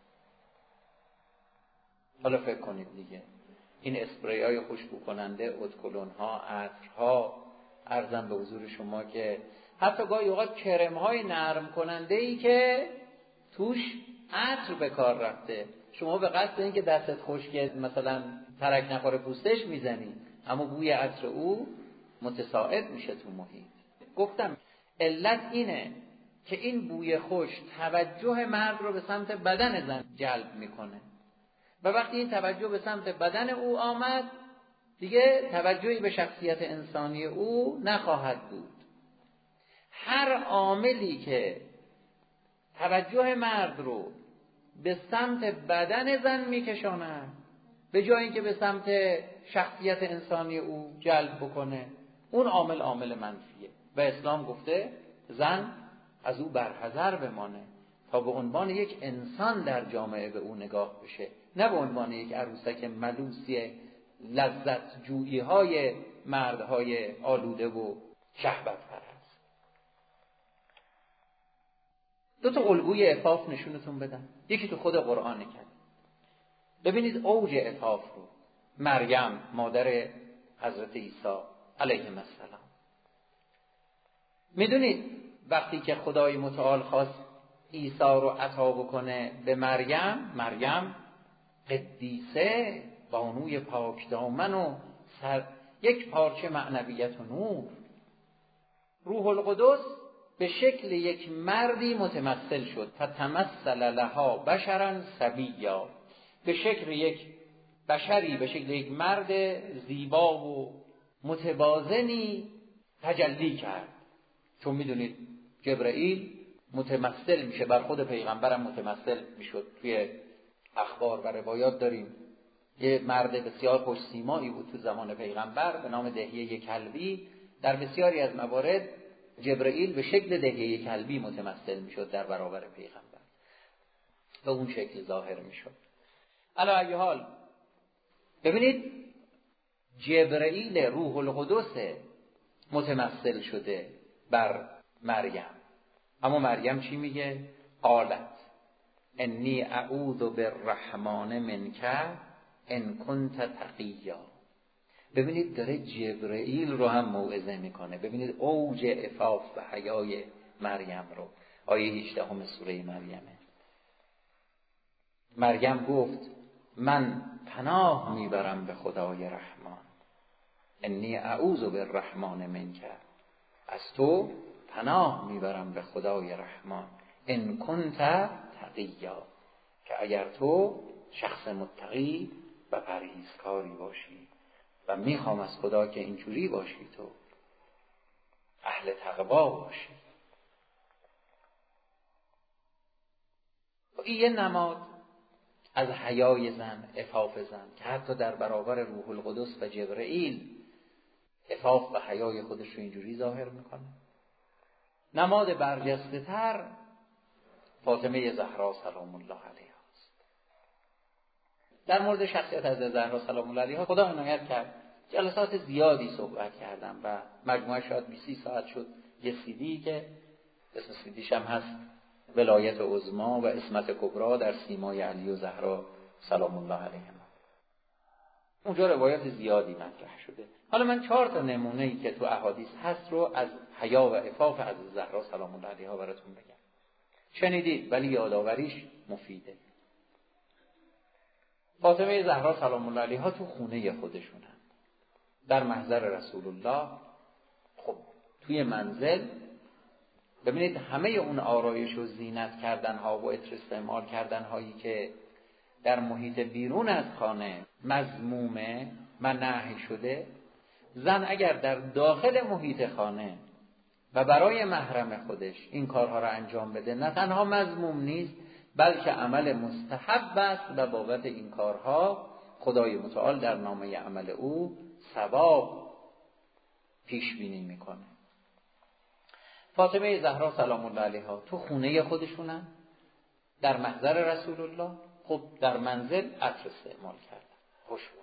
حالا فکر کنید دیگه این اسپری های خوشبو کننده، ادکلون ها، عطرها، عرضم به حضور شما که حتی گاهی اوقات کرم های نرم کننده ای که توش عطر به کار رفته، شما به قصد این که دستت خشکه مثلا ترک نخوره پوستش میزنی، اما بوی عطر او متساعد میشه تو محیط. گفتم علت اینه که این بوی خوش توجه مرد رو به سمت بدن زن جلب میکنه و وقتی این توجه به سمت بدن او آمد دیگه توجهی به شخصیت انسانی او نخواهد بود. هر عاملی که توجه مرد رو به سمت بدن زن میکشاند به جای اینکه به سمت شخصیت انسانی او جلب بکنه، اون عامل عامل منفیه و اسلام گفته زن از او برحذر بمانه تا به عنوان یک انسان در جامعه به او نگاه بشه، نه به عنوان یک عروسک ملوسی لذت جویی های مردهای آلوده و شهوت پرست. دو تا الگوی عفاف نشونتون بدم، یکی تو خود قرآن کرد. ببینید اوج عفاف رو مریم مادر حضرت عیسی علیه السلام. میدونید وقتی که خدای متعال خواست عیسی رو عطا بکنه به مریم، مریم قدیسه بانوی پاک دامن و سر یک پارچه معنویت و نور، روح القدس به شکل یک مردی متمثل شد، فتمثل لها بشرا سویا، به شکل یک بشری، به شکل یک مرد زیبا و متوازنی تجلی کرد. چون میدونید جبرئیل متمثل میشه بر خود پیغمبرم متمثل میشد. توی اخبار و روایات داریم یه مرد بسیار خوش سیمایی بود تو زمان پیغمبر به نام دحیه کلبی. در بسیاری از موارد جبرئیل به شکل دحیه کلبی متمثل میشد در برابر پیغمبر، به اون شکل ظاهر میشد. علی ای حال ببینید جبرئیل روح القدس متمثل شده بر مریم، اما مریم چی میگه؟ قالت انی اعوذ بالرحمن منک ان کنت تقیا. ببینید داره جبرئیل رو هم موعظه میکنه. ببینید اوج عفاف و حیای مریم رو. آیه هجده سوره مریمه. مریم گفت من پناه میبرم به خدای رحمان، انی اعوذ بالرحمن منک، از تو پناه میبرم به خدای رحمان، ان کنت تقیا، که اگر تو شخص متقی و پرهیزکاری باشی و میخوام از خدا که اینجوری باشی، تو اهل تقوا باشی. و این یه نماد از حیای زن، عفاف زن، که حتی در برابر روح القدس و جبرئیل عفاف و حیای خودش رو اینجوری ظاهر میکنه. نماد برجسته تر فاطمه زهرا سلام الله علیها است. در مورد شخصیت از زهرا سلام الله علیها خدا عنایت کرد جلسات زیادی صحبت کردم و مجموعه شاید بیست ساعت شد. یه سیدی که اسم سیدیش هم هست ولایت عظمی و عصمت کبری در سیمای علی و زهرا سلام الله علیهما. اونجا روایات زیادی مطرح شده. حالا من چهار تا نمونه‌ای که تو احادیث هست رو از حیا و عفاف از زهرا سلام الله علیها براتون بگم. شنیدید ولی یادآوریش مفیده. فاطمه زهرا سلام الله علیها تو خونه خودشونن در محضر رسول الله. خب توی منزل ببینید همه اون آرایش و زینت کردن ها و عطر استعمال کردن هایی که در محیط بیرون از خانه مذمومه و نهی شده، زن اگر در داخل محیط خانه و برای محرم خودش این کارها را انجام بده، نه تنها مذموم نیست بلکه عمل مستحب است و بابت این کارها خدای متعال در نامه عمل او ثواب پیش بینی میکنه. فاطمه زهرا سلام الله علیها تو خونه خودشونن، در محضر رسول الله، خب در منزل عطر استعمال کردن، خوشبو.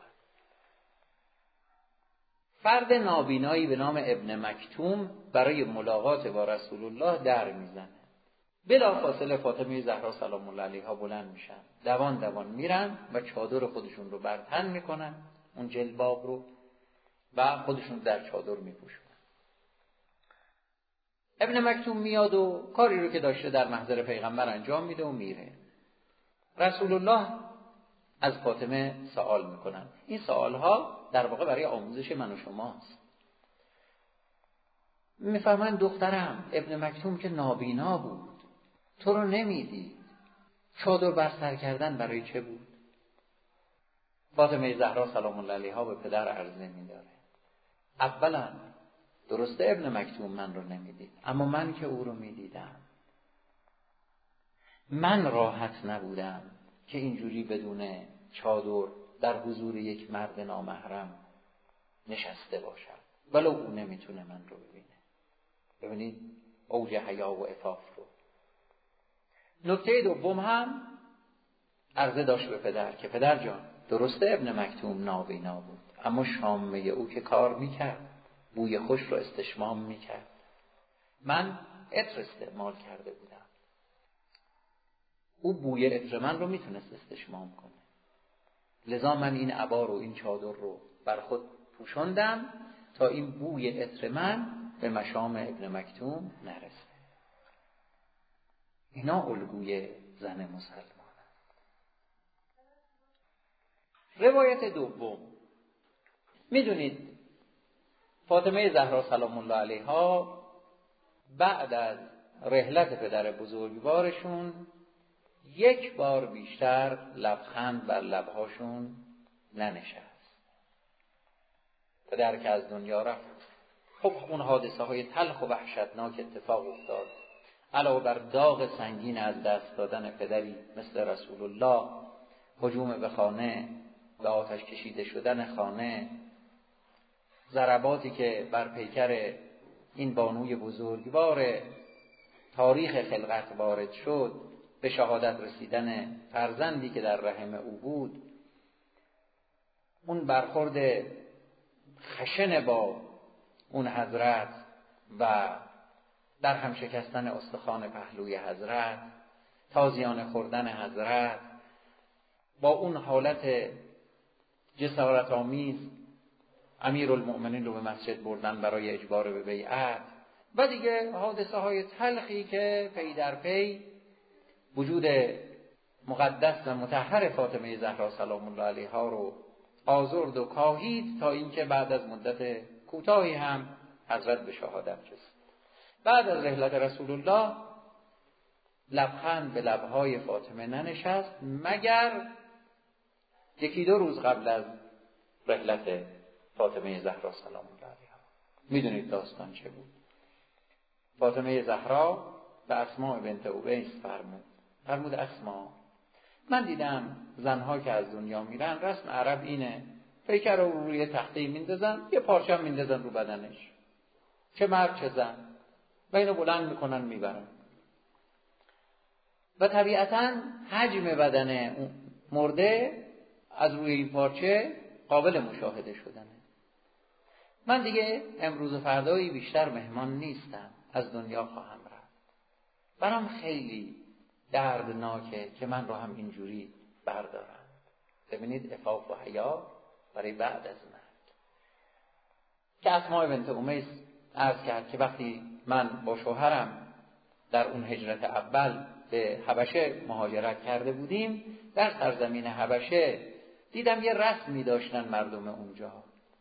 فرد نابینایی به نام ابن مکتوم برای ملاقات با رسول الله در میزنه. بلافاصله فاطمه زهرا سلام الله علیها بلند میشن، دوان دوان میرن و چادر خودشون رو بر تن میکنن، اون جلباب رو، و خودشون در چادر میپوشونن. ابن مکتوم میاد و کاری رو که داشته در محضر پیغمبر انجام میده و میره. رسول الله از فاطمه سوال میکنن. این سوالها در واقع برای آموزش من و شماست. میفهمن دخترم ابن مکتوم که نابینا بود، تو رو نمیدید، چادر بر سر کردن برای چه بود؟ فاطمه زهرا سلام الله علیها به پدر عرضه میداره. اولا درسته ابن مکتوم من رو نمیدید، اما من که او رو میدیدم. من راحت نبودم که اینجوری بدون چادر در حضور یک مرد نامحرم نشسته باشم، ولو او نمیتونه من رو ببینه. ببینید اوج حیا و عفاف رو. نکته دوم هم عرضه داشت به پدر که پدر جان درسته ابن مکتوم نابینا بود، اما شامه او که کار میکرد، بوی خوش رو استشمام میکرد. من عطر استعمال کرده بودم، او بوی عطر من رو میتونست استشمام کنه، لذا من این عبا رو، این چادر رو بر خود پوشاندم تا این بوی عطر من به مشام ابن مکتوم نرسه. اینا الگوی زن مسلمان. روایت دوم، میدونید فاطمه زهرا سلام الله علیها بعد از رحلت پدر بزرگوارشون یک بار بیشتر لبخند بر لبهاشون ننشست. پدر که از دنیا رفت، خب اون حادثه های تلخ و وحشتناک اتفاق افتاد. علاوه بر داغ سنگین از دست دادن پدری مثل رسول الله، هجوم به خانه و آتش کشیده شدن خانه، ضرباتی که بر پیکر این بانوی بزرگوار تاریخ خلقت وارد شد، به شهادت رسیدن فرزندی که در رحم او بود، اون برخورد خشن با اون حضرت و در هم شکستن استخوان پهلوی حضرت، تازیانه خوردن حضرت، با اون حالت جسارت آمیز امیرالمؤمنین رو به مسجد بردن برای اجبار به بیعت، و دیگه حادثه های تلخی که پی در پی وجود مقدس و مطهر فاطمه زهرا سلام الله علیها رو آزرد و کاهید، تا اینکه بعد از مدت کوتاهی هم حضرت به شهادت رسید. بعد از رحلت رسول الله لبخند به لبهای فاطمه ننشست، مگر یکی دو روز قبل از رحلت فاطمه زهرا سلام الله علیها. میدونید داستان چه بود؟ فاطمه زهرا به اسماء بنت اویس فرمود فرمود اسماء، من دیدم زنها که از دنیا میرن رسم عرب اینه پیکر رو روی تخته میندازن، یه پارچه میندازن رو بدنش، چه مرد چه زن، و اینو بلند میکنن میبرن، و طبیعتاً حجم بدن مرده از روی این پارچه قابل مشاهده شدنه. من دیگه امروز و فردایی بیشتر مهمان نیستم، از دنیا خواهم رفت. برام خیلی دردناکه که من رو هم اینجوری بردارن. ببینید عفاف و حیا برای بعد از مرگ. که اسماء بنت امیس عرض کرد که وقتی من با شوهرم در اون هجرت اول به حبشه مهاجرت کرده بودیم، در سرزمین حبشه دیدم یه رسمی داشتن مردم اونجا،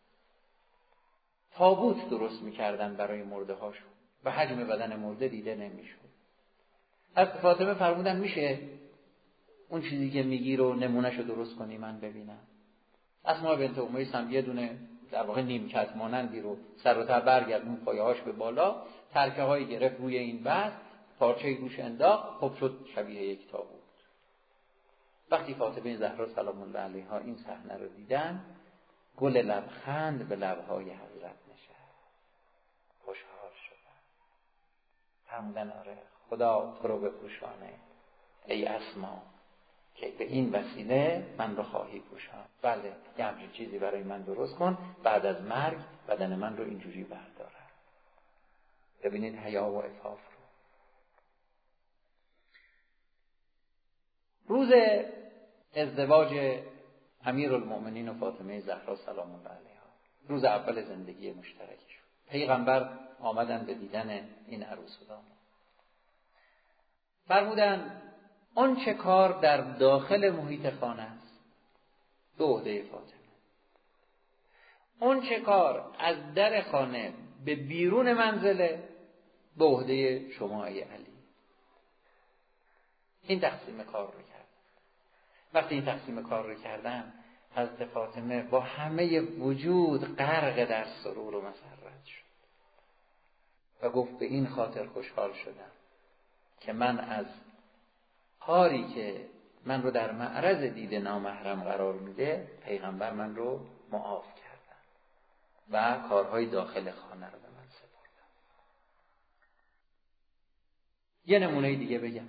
تابوت درست میکردن برای مرده هاشون و حجم بدن مرده دیده نمیشد. از فاطمه فرمودن میشه اون چیزی که میگی رو نمونهش رو درست کنی من ببینم. اسماء بنت امیس هم یه دونه در واقع نیمکت مانندی رو سر و ته برگردون، پایه‌هاش به بالا، ترکه هایی گرفت روی این بست، پارچه‌ای روش انداخت، خب شد شبیه یک تابوت. وقتی فاطمه زهرا سلام الله علیها این صحنه رو دیدن، گل لبخند به لب‌های حضرت نشست، خوشحال شدن. فرمودن آره خدا تو رو بپوشانه ای اسما که به این وسیله من رو خواهی پوشان. بله یه همچین چیزی برای من درست کن، بعد از مرگ بدن من رو اینجوری برداره. ببینید حیا و عفاف رو. روز ازدواج امیرالمؤمنین و فاطمه زهرا سلام الله علیها، روز اول زندگی مشترکشون، پیغمبر آمدن به دیدن این عروس و داماد. فرمودن آن چه کار در داخل محیط خانه است به عهده فاطمه، آن چه کار از در خانه به بیرون منزله به عهده شما ای علی. این تقسیم کار رو کرد. وقتی این تقسیم کار رو کردن، حضرت فاطمه با همه وجود غرق در سرور و مسرت شد و گفت به این خاطر خوشحال شدم که من از کاری که من رو در معرض دید نامحرم قرار میده پیغمبر من رو معاف کردن و کارهای داخل خانه رو به من سپردن. یه نمونه دیگه بگم.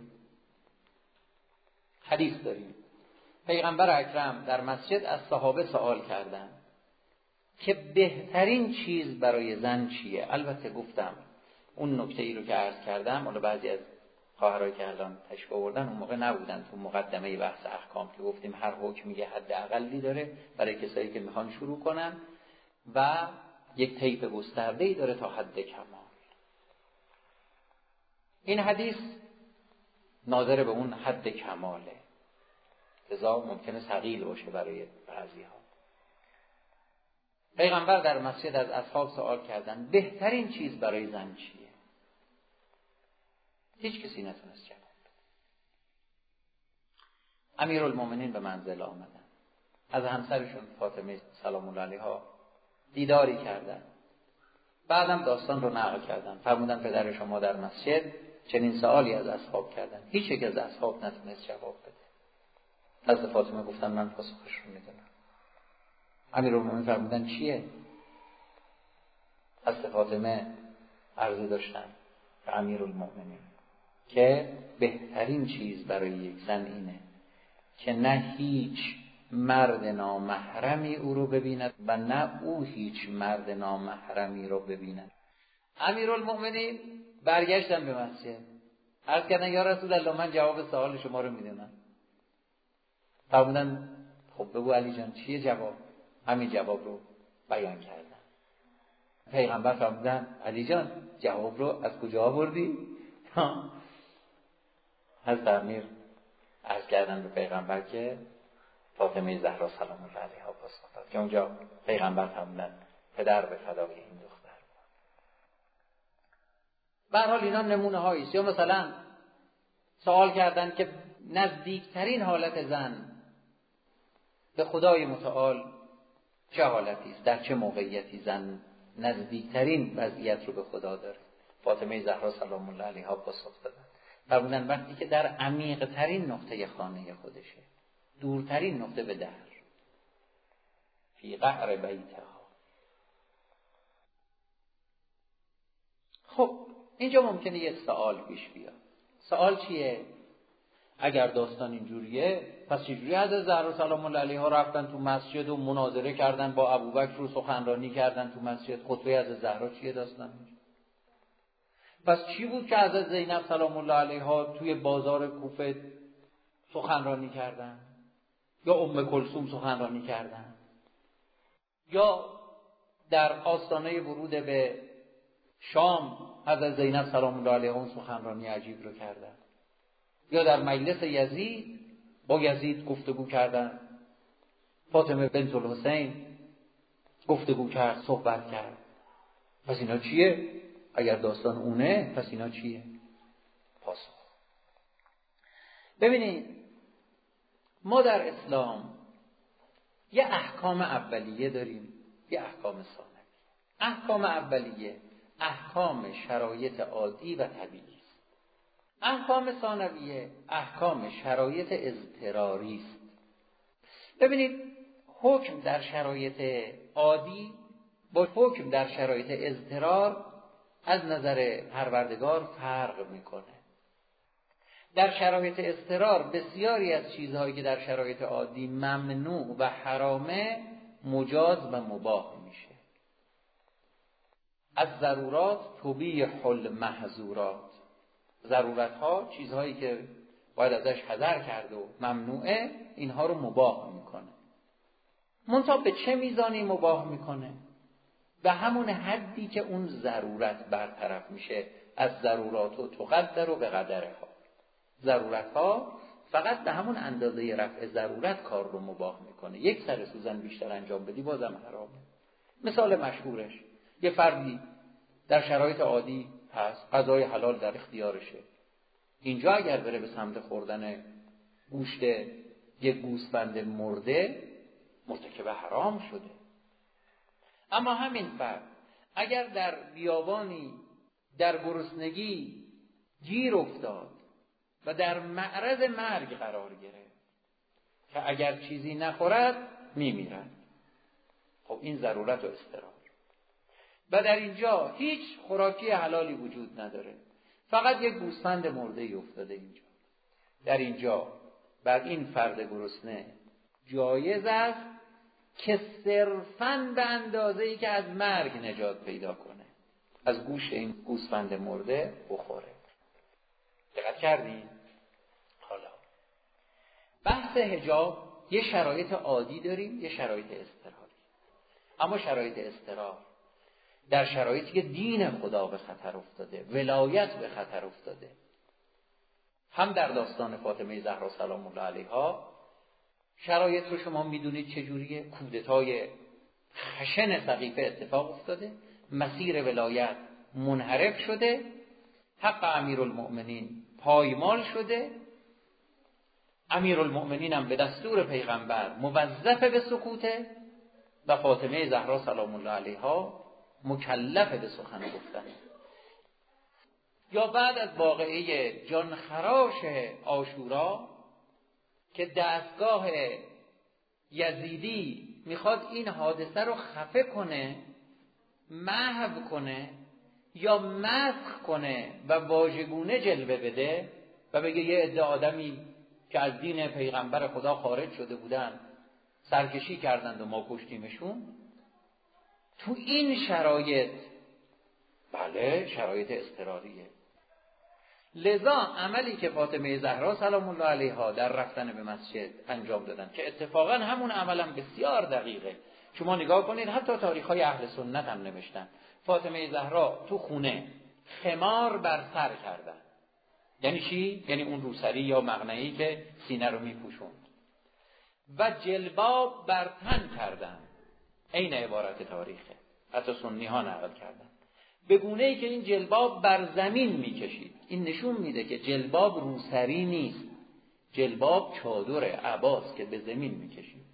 حدیث داریم پیغمبر اکرم در مسجد از صحابه سوال کردن که بهترین چیز برای زن چیه. البته گفتم اون نکته ای رو که عرض کردم، حالا بعضی از خواهرایی که الان تشریف آوردن اون موقع نبودن تو مقدمه بحث احکام که گفتیم هر حکم یه حد اقلی داره برای کسایی که میخوان شروع کنن و یک طیف گسترده‌ای داره تا حد کمال. این حدیث ناظر به اون حد کماله، لذا ممکنه ثقیل باشه برای بعضی‌ها. پیغمبر در مسجد از اصحاب سوال کردن بهترین چیز برای زن چیه؟ هیچ کسی نتونست جواب بده. امیرالمؤمنین به منزل آمدن، از همسرشون فاطمه سلام الله علیها دیداری کردن، بعدم داستان رو نقل کردن. فرمودن پدر شما در مسجد چنین سوالی از اصحاب کردن، هیچ یک از اصحاب نتونست جواب بده. حضرت فاطمه گفتن من پاسخش رو میدونم. امیرالمؤمنین فرمودن چیه؟ حضرت فاطمه عرضه داشتن به امیرالمؤمنین که بهترین چیز برای یک زن اینه که نه هیچ مرد نامحرمی او رو ببیند و نه او هیچ مرد نامحرمی رو ببیند. امیرالمؤمنین برگشتن به مسجد، عرض کردن یا رسول الله من جواب سوال شما رو میدونم. فرمودن خب بگو علی جان چیه جواب؟ همین جواب رو بیان کردن. پیغمبر فرمودن علی جان جواب رو از کجا آوردی؟ از امیر عرض کردن به پیغمبر که فاطمه زهرا سلام الله علیها پاسخ داد که اونجا پیغمبر فرمودن پدر به فدای این دختر. به هر حال اینا نمونه هایی است. یا مثلا سوال کردن که نزدیکترین حالت زن به خدای متعال چه حالتی است، در چه موقعیتی زن نزدیکترین وضعیت رو به خدا داره. فاطمه زهرا سلام الله علیها پاسخ دادن فرمودن وقتی که در عمیق ترین نقطه خانه خودشه، دورترین نقطه به در، فی قعر بیتها. خب اینجا ممکنه یک سوال پیش بیاد. سوال چیه؟ اگر داستان اینجوریه پس چجوری حضرت زهرا سلام الله علیها رفتن تو مسجد و مناظره کردن با ابوبکر رو سخنرانی کردن تو مسجد؟ خطبه حضرت زهرا چیه داستان؟ پس چی بود که حضرت زینب سلام الله علیها توی بازار کوفه سخنرانی کردن؟ یا ام کلثوم سخنرانی کردن؟ یا در آستانه ورود به شام حضرت زینب سلام الله علیها اون سخنرانی عجیب رو کردن؟ یا در مجلس یزید با یزید گفتگو کردن؟ فاطمه بنت الحسین گفتگو کرد، صحبت کرد. پس اینا چیه؟ اگر داستان اونه پس اینا چیه؟ پاسخ. ببینید ما در اسلام یه احکام اولیه داریم، یه احکام ثانویه. احکام اولیه احکام شرایط عادی و طبیعی است. احکام ثانویه احکام شرایط اضطراری است. ببینید حکم در شرایط عادی با حکم در شرایط اضطرار از نظر پروردگار فرق میکنه. در شرایط اضطرار بسیاری از چیزهایی که در شرایط عادی ممنوع و حرامه مجاز و مباح میشه. از ضرورات تبیح المحظورات، ضرورت ها، چیزهایی که باید ازش حذر کرد و ممنوعه، اینها رو مباح میکنه. منتها به چه میزانی مباح میکنه؟ به همون حدی که اون ضرورت برطرف میشه. از ضرورات و تقدر و به قدرها، ضرورت ها فقط به همون اندازه رفع ضرورت کار رو مباح میکنه. یک سر سوزن بیشتر انجام بدی بازم حرامه. مثال مشهورش، یه فردی در شرایط عادی هست، غذای حلال در اختیارشه، اینجا اگر بره به سمت خوردن گوشت یک گوسفند مرده مرتکب حرام شده. اما همین فرد اگر در بیابانی در گرسنگی گیر افتاد و در معرض مرگ قرار گرفت که اگر چیزی نخورد میمیرد، خب این ضرورت و اضطرار. و در اینجا هیچ خوراکی حلالی وجود نداره، فقط یک گوسفند مرده ای افتاده اینجا. در اینجا بر این فرد گرسنه جایز است که صرفاً به اندازه‌ای که از مرگ نجات پیدا کنه از گوشت این گوسفند مرده بخوره. دقت کردین؟ حالا بحث حجاب یه شرایط عادی داریم، یه شرایط اضطراری. اما شرایط اضطرار در شرایطی که دین خدا به خطر افتاده، ولایت به خطر افتاده، هم در داستان فاطمه زهرا سلام الله علیها شرایط رو شما میدونید چجوریه. کودتای خشن سقیفه اتفاق افتاده، مسیر ولایت منحرف شده، حق امیرالمؤمنین پایمال شده، امیرالمؤمنین هم به دستور پیغمبر موظف به سکوته و فاطمه زهرا سلام الله علیها مکلف به سخن گفتن. یا بعد از واقعه جانخراش عاشورا که دستگاه یزیدی میخواد این حادثه رو خفه کنه، محو کنه یا مسخ کنه و واژگونه جلوه بده و بگه یه عده آدمی که از دین پیغمبر خدا خارج شده بودن سرکشی کردند و ما کشتیمشون. تو این شرایط، بله شرایط اضطراریه، لذا عملی که فاطمه زهرا سلام الله علیها در رفتن به مسجد انجام دادن که اتفاقا همون عملم بسیار دقیقه. شما نگاه کنید حتی تاریخ‌های اهل سنت هم نوشتن فاطمه زهرا تو خونه خمار بر سر کردن. یعنی چی؟ یعنی اون روسری یا مقنعی که سینه رو میپوشوند، و جلباب بر تن کردن. این عبارت تاریخه، حتی سنی ها نقل کردن، به گونه ای که این جلباب بر زمین میکشید. این نشون میده که جلباب روسری نیست، جلباب چادر عباس که به زمین میکشید.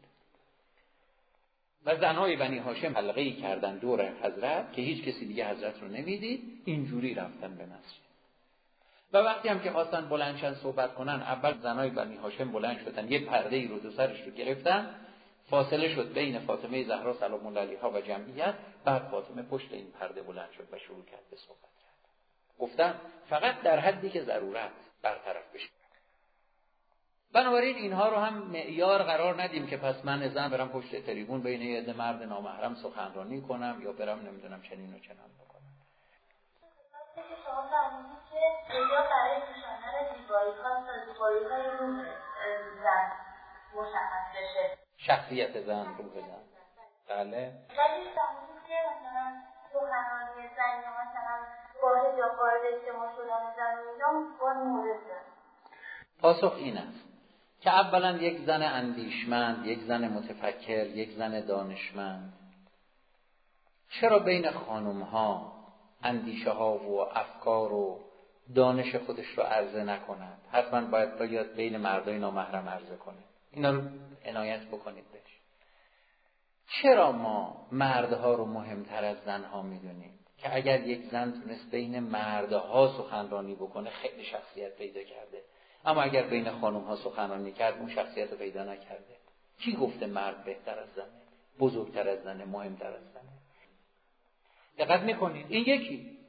و زنهای بنی هاشم حلقه‌ای کردن دور حضرت که هیچ کسی دیگه حضرت رو نمیدید، اینجوری رفتن به مسجد. و وقتی هم که خواستن بلندشن صحبت کنن، اول زنهای بنی هاشم بلند شدن، یه پرده ای رو دو سرش رو گرفتن، فاصله شد بین فاطمه زهرا سلام الله علیها و جمعیت. بعد فاطمه پشت این پرده بلند شد و شروع کرد به صحبت کرد. گفتم فقط در حدی که ضرورت برطرف بشه. بنابراین اینها رو هم معیار قرار ندیم که پس من زن برم پشت تریبون بین یه عده مرد نامحرم سخنرانی کنم یا برم نمیدونم چنین و چنان بکنم. شما فرمودید که یا برای نشاندن زیبایی ها تا زیبایی های روح زن مشخص بشه، شخصیت زن، روح زن. بله. ولی فرمودید که مثلا سخنرانی زن یا مثلا وارد یا وارد اجتماع شدن زن و اینا با مورد. پاسخ این است که اولا یک زن اندیشمند، یک زن متفکر، یک زن دانشمند چرا بین خانم ها اندیشه ها و افکار و دانش خودش رو عرضه نکند؟ حتما باید باید بین مردای نامحرم عرضه کنه. اینا رو عنایت بکنید بهش. چرا ما مردها رو مهمتر از زنها میدونیم که اگر یک زن تونست بین مردها سخنرانی بکنه خیلی شخصیت پیدا کرده، اما اگر بین خانم ها سخنرانی کرد اون شخصیت رو پیدا نکرده؟ کی گفته مرد بهتر از زنه، بزرگتر از زنه، مهمتر از زنه؟ دقت میکنید این یکی.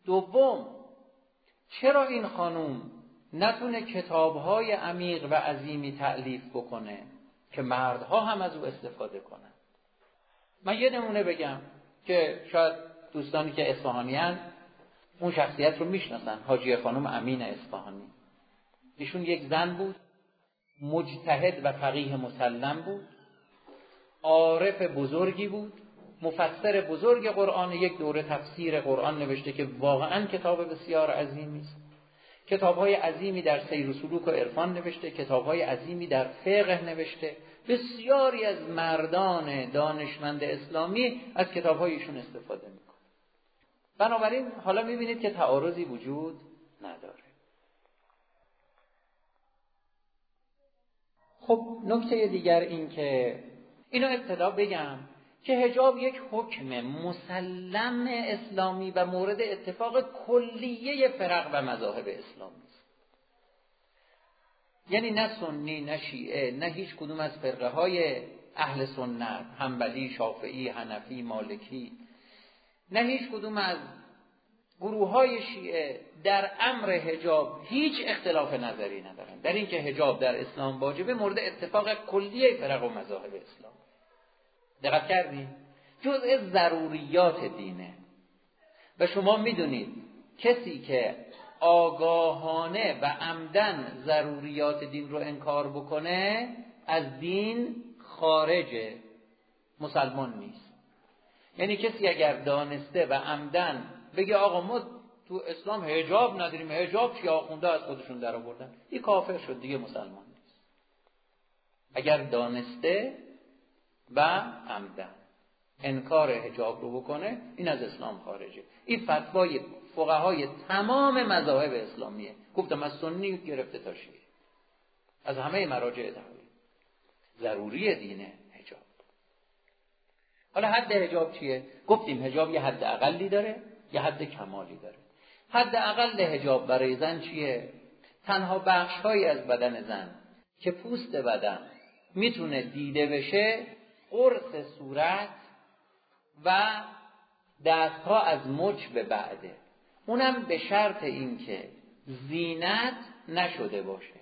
دوم، چرا این خانوم نتونه کتاب‌های عمیق و عظیمی تألیف بکنه که مردها هم از او استفاده کنن؟ من یه نمونه بگم که شاید دوستانی که اصفهانیان اون شخصیت رو میشناسن. حاجیه خانم امین اصفهانی. ایشون یک زن بود، مجتهد و فقیه مسلم بود، عارف بزرگی بود، مفسر بزرگ قرآن. یک دوره تفسیر قرآن نوشته که واقعا کتاب بسیار عظیمی است. کتاب‌های عظیمی در سیر و سلوک و عرفان نوشته، کتاب‌های عظیمی در فقه نوشته. بسیاری از مردان دانشمند اسلامی از کتاب‌های ایشون استفاده می‌کنند. بنابراین حالا می‌بینید که تعارضی وجود نداره. خب نکته دیگر این که اینو ابتدا بگم که حجاب یک حکم مسلم اسلامی و مورد اتفاق کلیه فرق و مذاهب اسلامی است. یعنی نه سنی، نه شیعه، نه هیچ کدوم از فرقه های اهل سنت، حنبلی، شافعی، حنفی، مالکی، نه هیچ کدوم از گروه های شیعه در امر حجاب هیچ اختلاف نظری ندارن در این که حجاب در اسلام واجبه، مورد اتفاق کلیه فرق و مذاهب اسلام. دقت کردین؟ جزء ضروریات دینه و شما میدونید کسی که آگاهانه و عمدن ضروریات دین رو انکار بکنه از دین خارجه، مسلمان نیست. یعنی کسی اگر دانسته و عمدن بگه آقا ما تو اسلام حجاب نداریم، حجاب چی آخونده از خودشون در آوردن، این کافر شد، دیگه مسلمان نیست. اگر دانسته و عمدن انکار حجاب رو بکنه، این از اسلام خارجه. این فتوای فقهای تمام مذاهب اسلامیه. گفتم از سنی گرفته تا شیعه، از همه مراجع دعوی ضروری دینه حجاب. حالا حد حجاب چیه؟ گفتیم حجاب یه حد اقلی داره، یه حد کمالی داره. حد اقل حجاب برای زن چیه؟ تنها بخش‌هایی از بدن زن که پوست بدن میتونه دیده بشه، قرص صورت و دستها از مچ به بعده. اونم به شرط اینکه زینت نشده باشه.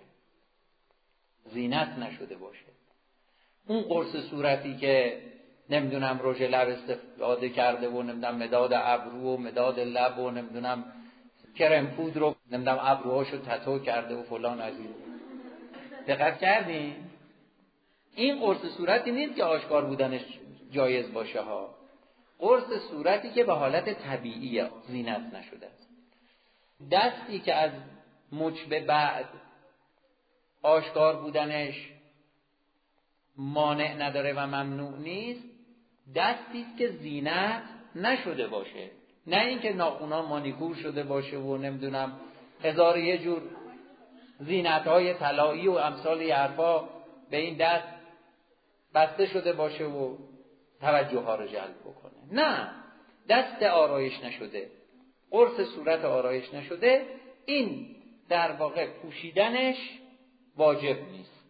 زینت نشده باشه. اون قرص صورتی که نمیدونم رژ لب استفاده کرده و نمیدونم مداد ابرو و مداد لب و نمیدونم کرم پودر رو نمیدونم ابروهاشو تتو کرده و فلان از این. دقت کردین؟ این قرص صورتی نیست که آشکار بودنش جایز باشه ها. قرص صورتی که به حالت طبیعی زینت نشده است. دستی که از مچ به بعد آشکار بودنش مانع نداره و ممنوع نیست، دستی است که زینت نشده باشه، نه اینکه ناخونا مانیکور شده باشه و نمیدونم هزار یه جور زینت‌های طلایی و امثال این حرفا به این دست بسته شده باشه و توجه ها رو جلب بکنه. نه، دست آرایش نشده، قرص صورت آرایش نشده، این در واقع پوشیدنش واجب نیست.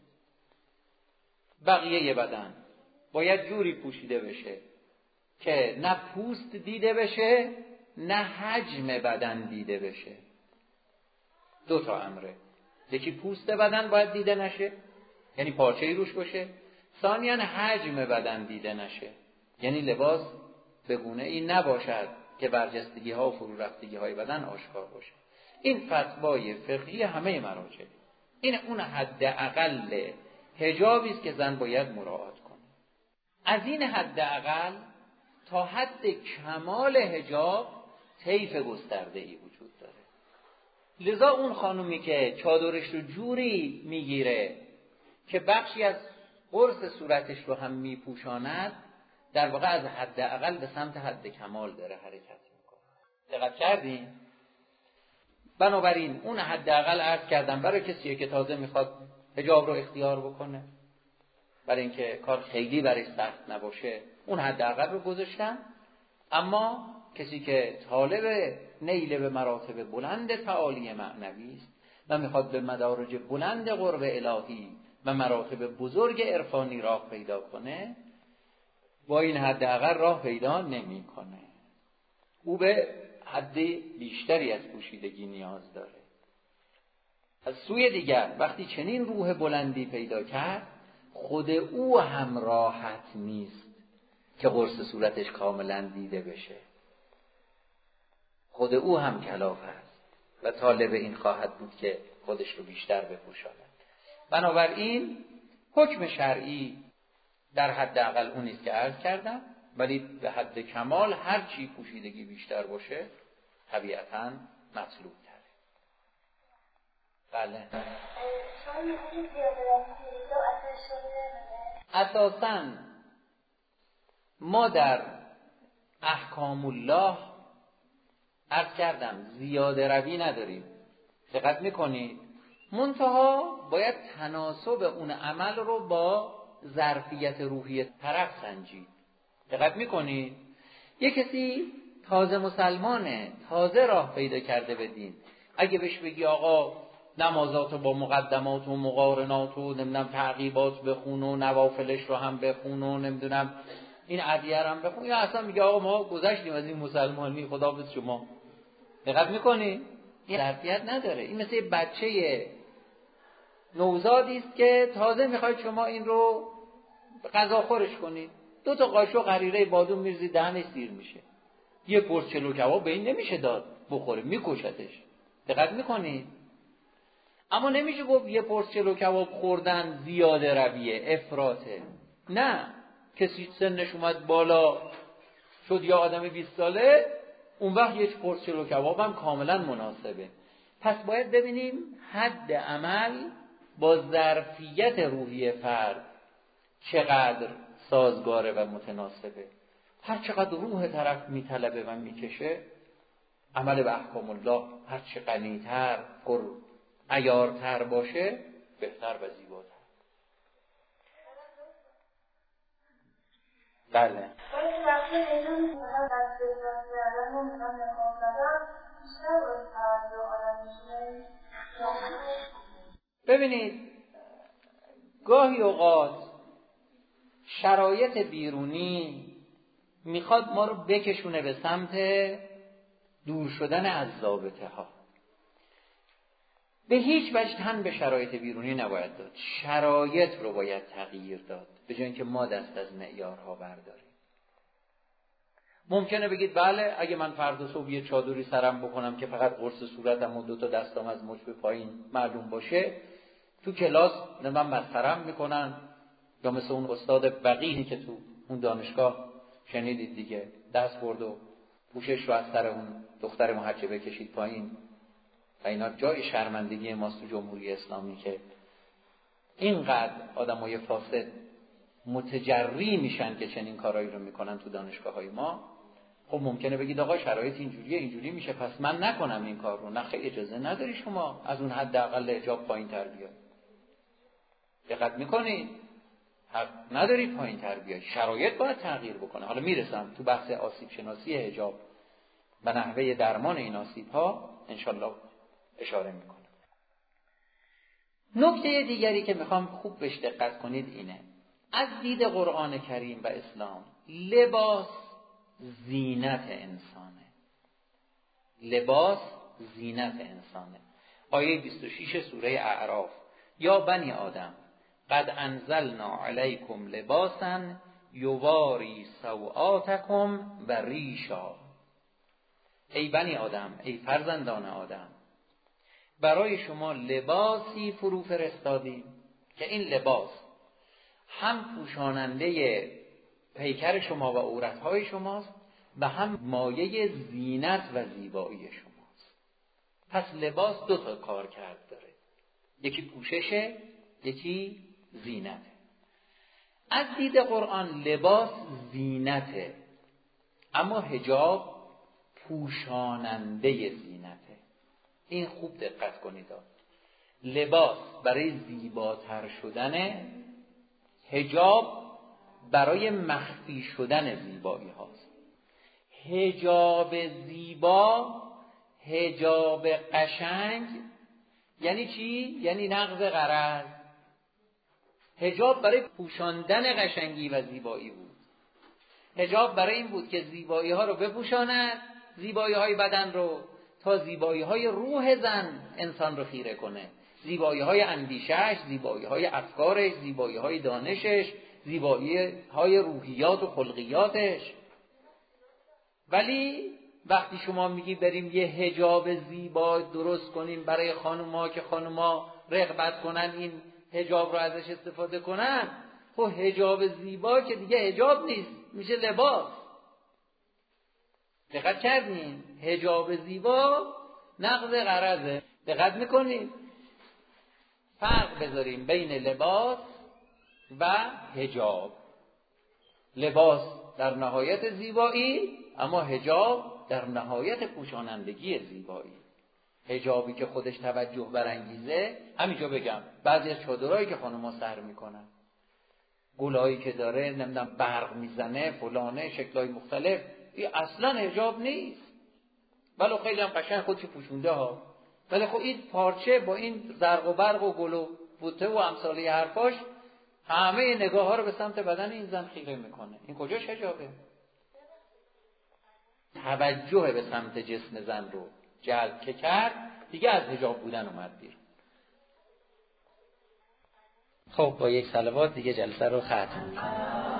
بقیه بدن باید جوری پوشیده بشه که نه پوست دیده بشه نه حجم بدن دیده بشه. دو تا امره. یکی پوست بدن باید دیده نشه، یعنی پارچه‌ای روش باشه. ثانیاً حجم بدن دیده نشه، یعنی لباس به گونه‌ای نباشد که برجستگی ها و فرو رفتگی های بدن آشکار باشه. این فتوای فقهی همه مراجع. این اون حد اقل حجابی است که زن باید مراعات کنه. از این حد اقل تا حد کمال حجاب طیف گسترده‌ای وجود داره. لذا اون خانومی که چادرش رو جوری میگیره که بخشی از قرص صورتش رو هم میپوشاند، در واقع از حد اقل به سمت حد کمال داره حرکت میکنه. دقت کردین؟ بنابراین اون حد اقل عرض کردم برای کسیه که تازه میخواد حجاب رو اختیار بکنه، برای اینکه کار خیلی برای سخت نباشه، اون حد اقل رو گذاشتم. اما کسی که طالب نیل به مراتب بلند تعالی معنوی است و میخواد به مدارج بلند قرب الهی و مراتب بزرگ عرفانی راه پیدا کنه، با این حد اقل راه پیدا نمیکنه. او به حد بیشتری از پوشیدگی نیاز داره. از سوی دیگر وقتی چنین روح بلندی پیدا کرد، خود او هم راحت نیست که قرص صورتش کاملا دیده بشه. خود او هم کلافه است و طالب این خواهد بود که خودش رو بیشتر بپوشاند. بنابراین حکم شرعی در حد اقل اون نیست که عرض کردم، ولی به حد کمال هر چی پوشیدگی بیشتر باشه طبیعتاً مطلوب تره. بله. اساساً ما در احکام الله عرض کردم زیاده روی نداریم. دقت میکنید؟ منتها باید تناسب اون عمل رو با ظرفیت روحی طرف سنجید. دقت میکنید؟ یک کسی تازه مسلمانه، تازه راه پیدا کرده به دین، اگه بهش بگی آقا نمازاتو با مقدمات و مقارنات و نمیدونم تعقیبات بخون و نوافلش رو هم بخون و نمیدونم این ادعیه رو هم بخون، یا اصلا میگه آقا ما گذشتیم از این مسلمانی، خداحافظ شما. دقت میکنی؟ این ظرفیت نداره. این مثل بچه نوزادی است که تازه میخواید شما این رو غذا خورش کنید، دو تا قاشق قریره بادوم میریزید دهنش سیر میشه. یه قرص چلو کباب به این نمیشه داد بخوره، میکشتش. دقت میکنید؟ اما نمیشه گفت یه قرص چلو کباب خوردن زیاده رویه، افراطه. نه، کسی سنش اومد بالا شد یا آدم بیست ساله، اون وقت یک قرص چلو کباب هم کاملا مناسبه. پس باید ببینیم حد عمل با ظرفیت روحی فرد چقدر سازگاره و متناسبه. هر چقدر روح طرف میطلبه و میکشه، عمل به احکام الله هر چه غنی‌تر، پر عیارتر باشه، بهتر و زیباتر. بله. ببینید گاهی اوقات شرایط بیرونی میخواد ما رو بکشونه به سمت دور شدن از ضابطه ها. به هیچ وجه تن به شرایط بیرونی نباید داد، شرایط رو باید تغییر داد به جای اینکه ما دست از معیارها برداریم. ممکنه بگید بله اگه من فردا صبح یه چادری سرم بکنم که فقط قرص صورتم و دو تا دستام از مچ به پایین معلوم باشه، تو کلاس من مسخره‌ام میکنن، یا مثل اون استاد بقیهی که تو اون دانشگاه شنیدید دیگه، دست برد و پوشش رو از سر اون دختر محجبه کشید پایین و اینا. جای شرمندگی ماست تو جمهوری اسلامی که اینقدر آدمای فاسد متجری میشن که چنین کارایی رو میکنن تو دانشگاه‌های ما. خب ممکنه بگید آقا شرایط اینجوریه اینجوری میشه پس من نکنم این کار رو. نه خیلی اجازه نداری شما از اون حد اقل حجاب پایین تر بیای. دقت میکنید؟ حق نداری پایین تر بیای، شرایط باید تغییر بکنه. حالا میرسم تو بحث آسیب شناسی حجاب و نحوه درمان این آسیب ها انشالله اشاره میکنم. نکته دیگری که میخوام خوب بهش دقت کنید اینه: از دید قرآن کریم و اسلام لباس زینت انسانه. لباس زینت انسانه. آیه بیست و شش سوره اعراف: یا بنی آدم قد انزلنا علیکم لباسا یواری سوآتکم و ریشا. ای بنی آدم، ای فرزندان آدم، برای شما لباسی فرو فرستادیم که این لباس هم پوشاننده پیکر شما و عورتهای شماست و هم مایه زینت و زیبایی شماست. پس لباس دو تا کار کرد داره، یکی پوششه، یکی زینته. از دید قرآن لباس زینته، اما حجاب پوشاننده زینته. این خوب دقت کنید. لباس برای زیباتر شدن، حجاب برای مخفی شدن زیبایی هاست. حجاب زیبا، حجاب قشنگ یعنی چی؟ یعنی نقض غرض. حجاب برای پوشاندن قشنگی و زیبایی بود. حجاب برای این بود که زیبایی ها رو بپوشاند زیبایی های بدن رو تا زیبایی های روح زن انسان رو خیره کنه، زیبایی های اندیشش، زیبایی های افکارش، زیبایی های دانشش، زیبایی های روحیات و خلقیاتش. ولی وقتی شما میگی بریم یه حجاب زیبا درست کنیم برای خانوما که خانوما رغبت کنن این حجاب رو ازش استفاده کنن، خب حجاب زیبا که دیگه حجاب نیست، میشه لباس. دقت کردین؟ حجاب زیبا نقض غرضه. دقت میکنین؟ فرق بذاریم بین لباس و حجاب. لباس در نهایت زیبایی، اما حجاب در نهایت پوشانندگی زیبایی. حجابی که خودش توجه برانگیزه، همینجا بگم بعضی از چادرایی که خانم‌ها سر میکنن، گلایی که داره، نمیدونم برق میزنه، فلانه، شکلای مختلف، این اصلا حجاب نیست. ولی خیلی هم قشنگ خودش پوشونده ها. ولی خب این پارچه با این زرق و برق و گل و بوته و امثاله حرفاش همه نگاه ها رو به سمت بدن این زن خیره میکنه. این کجاش حجابه؟ توجه به سمت جسم زن رو جلب که کرد، دیگه از حجاب بودن اومد بیرون. خب با یک صلوات دیگه جلسه رو ختم می‌کنم.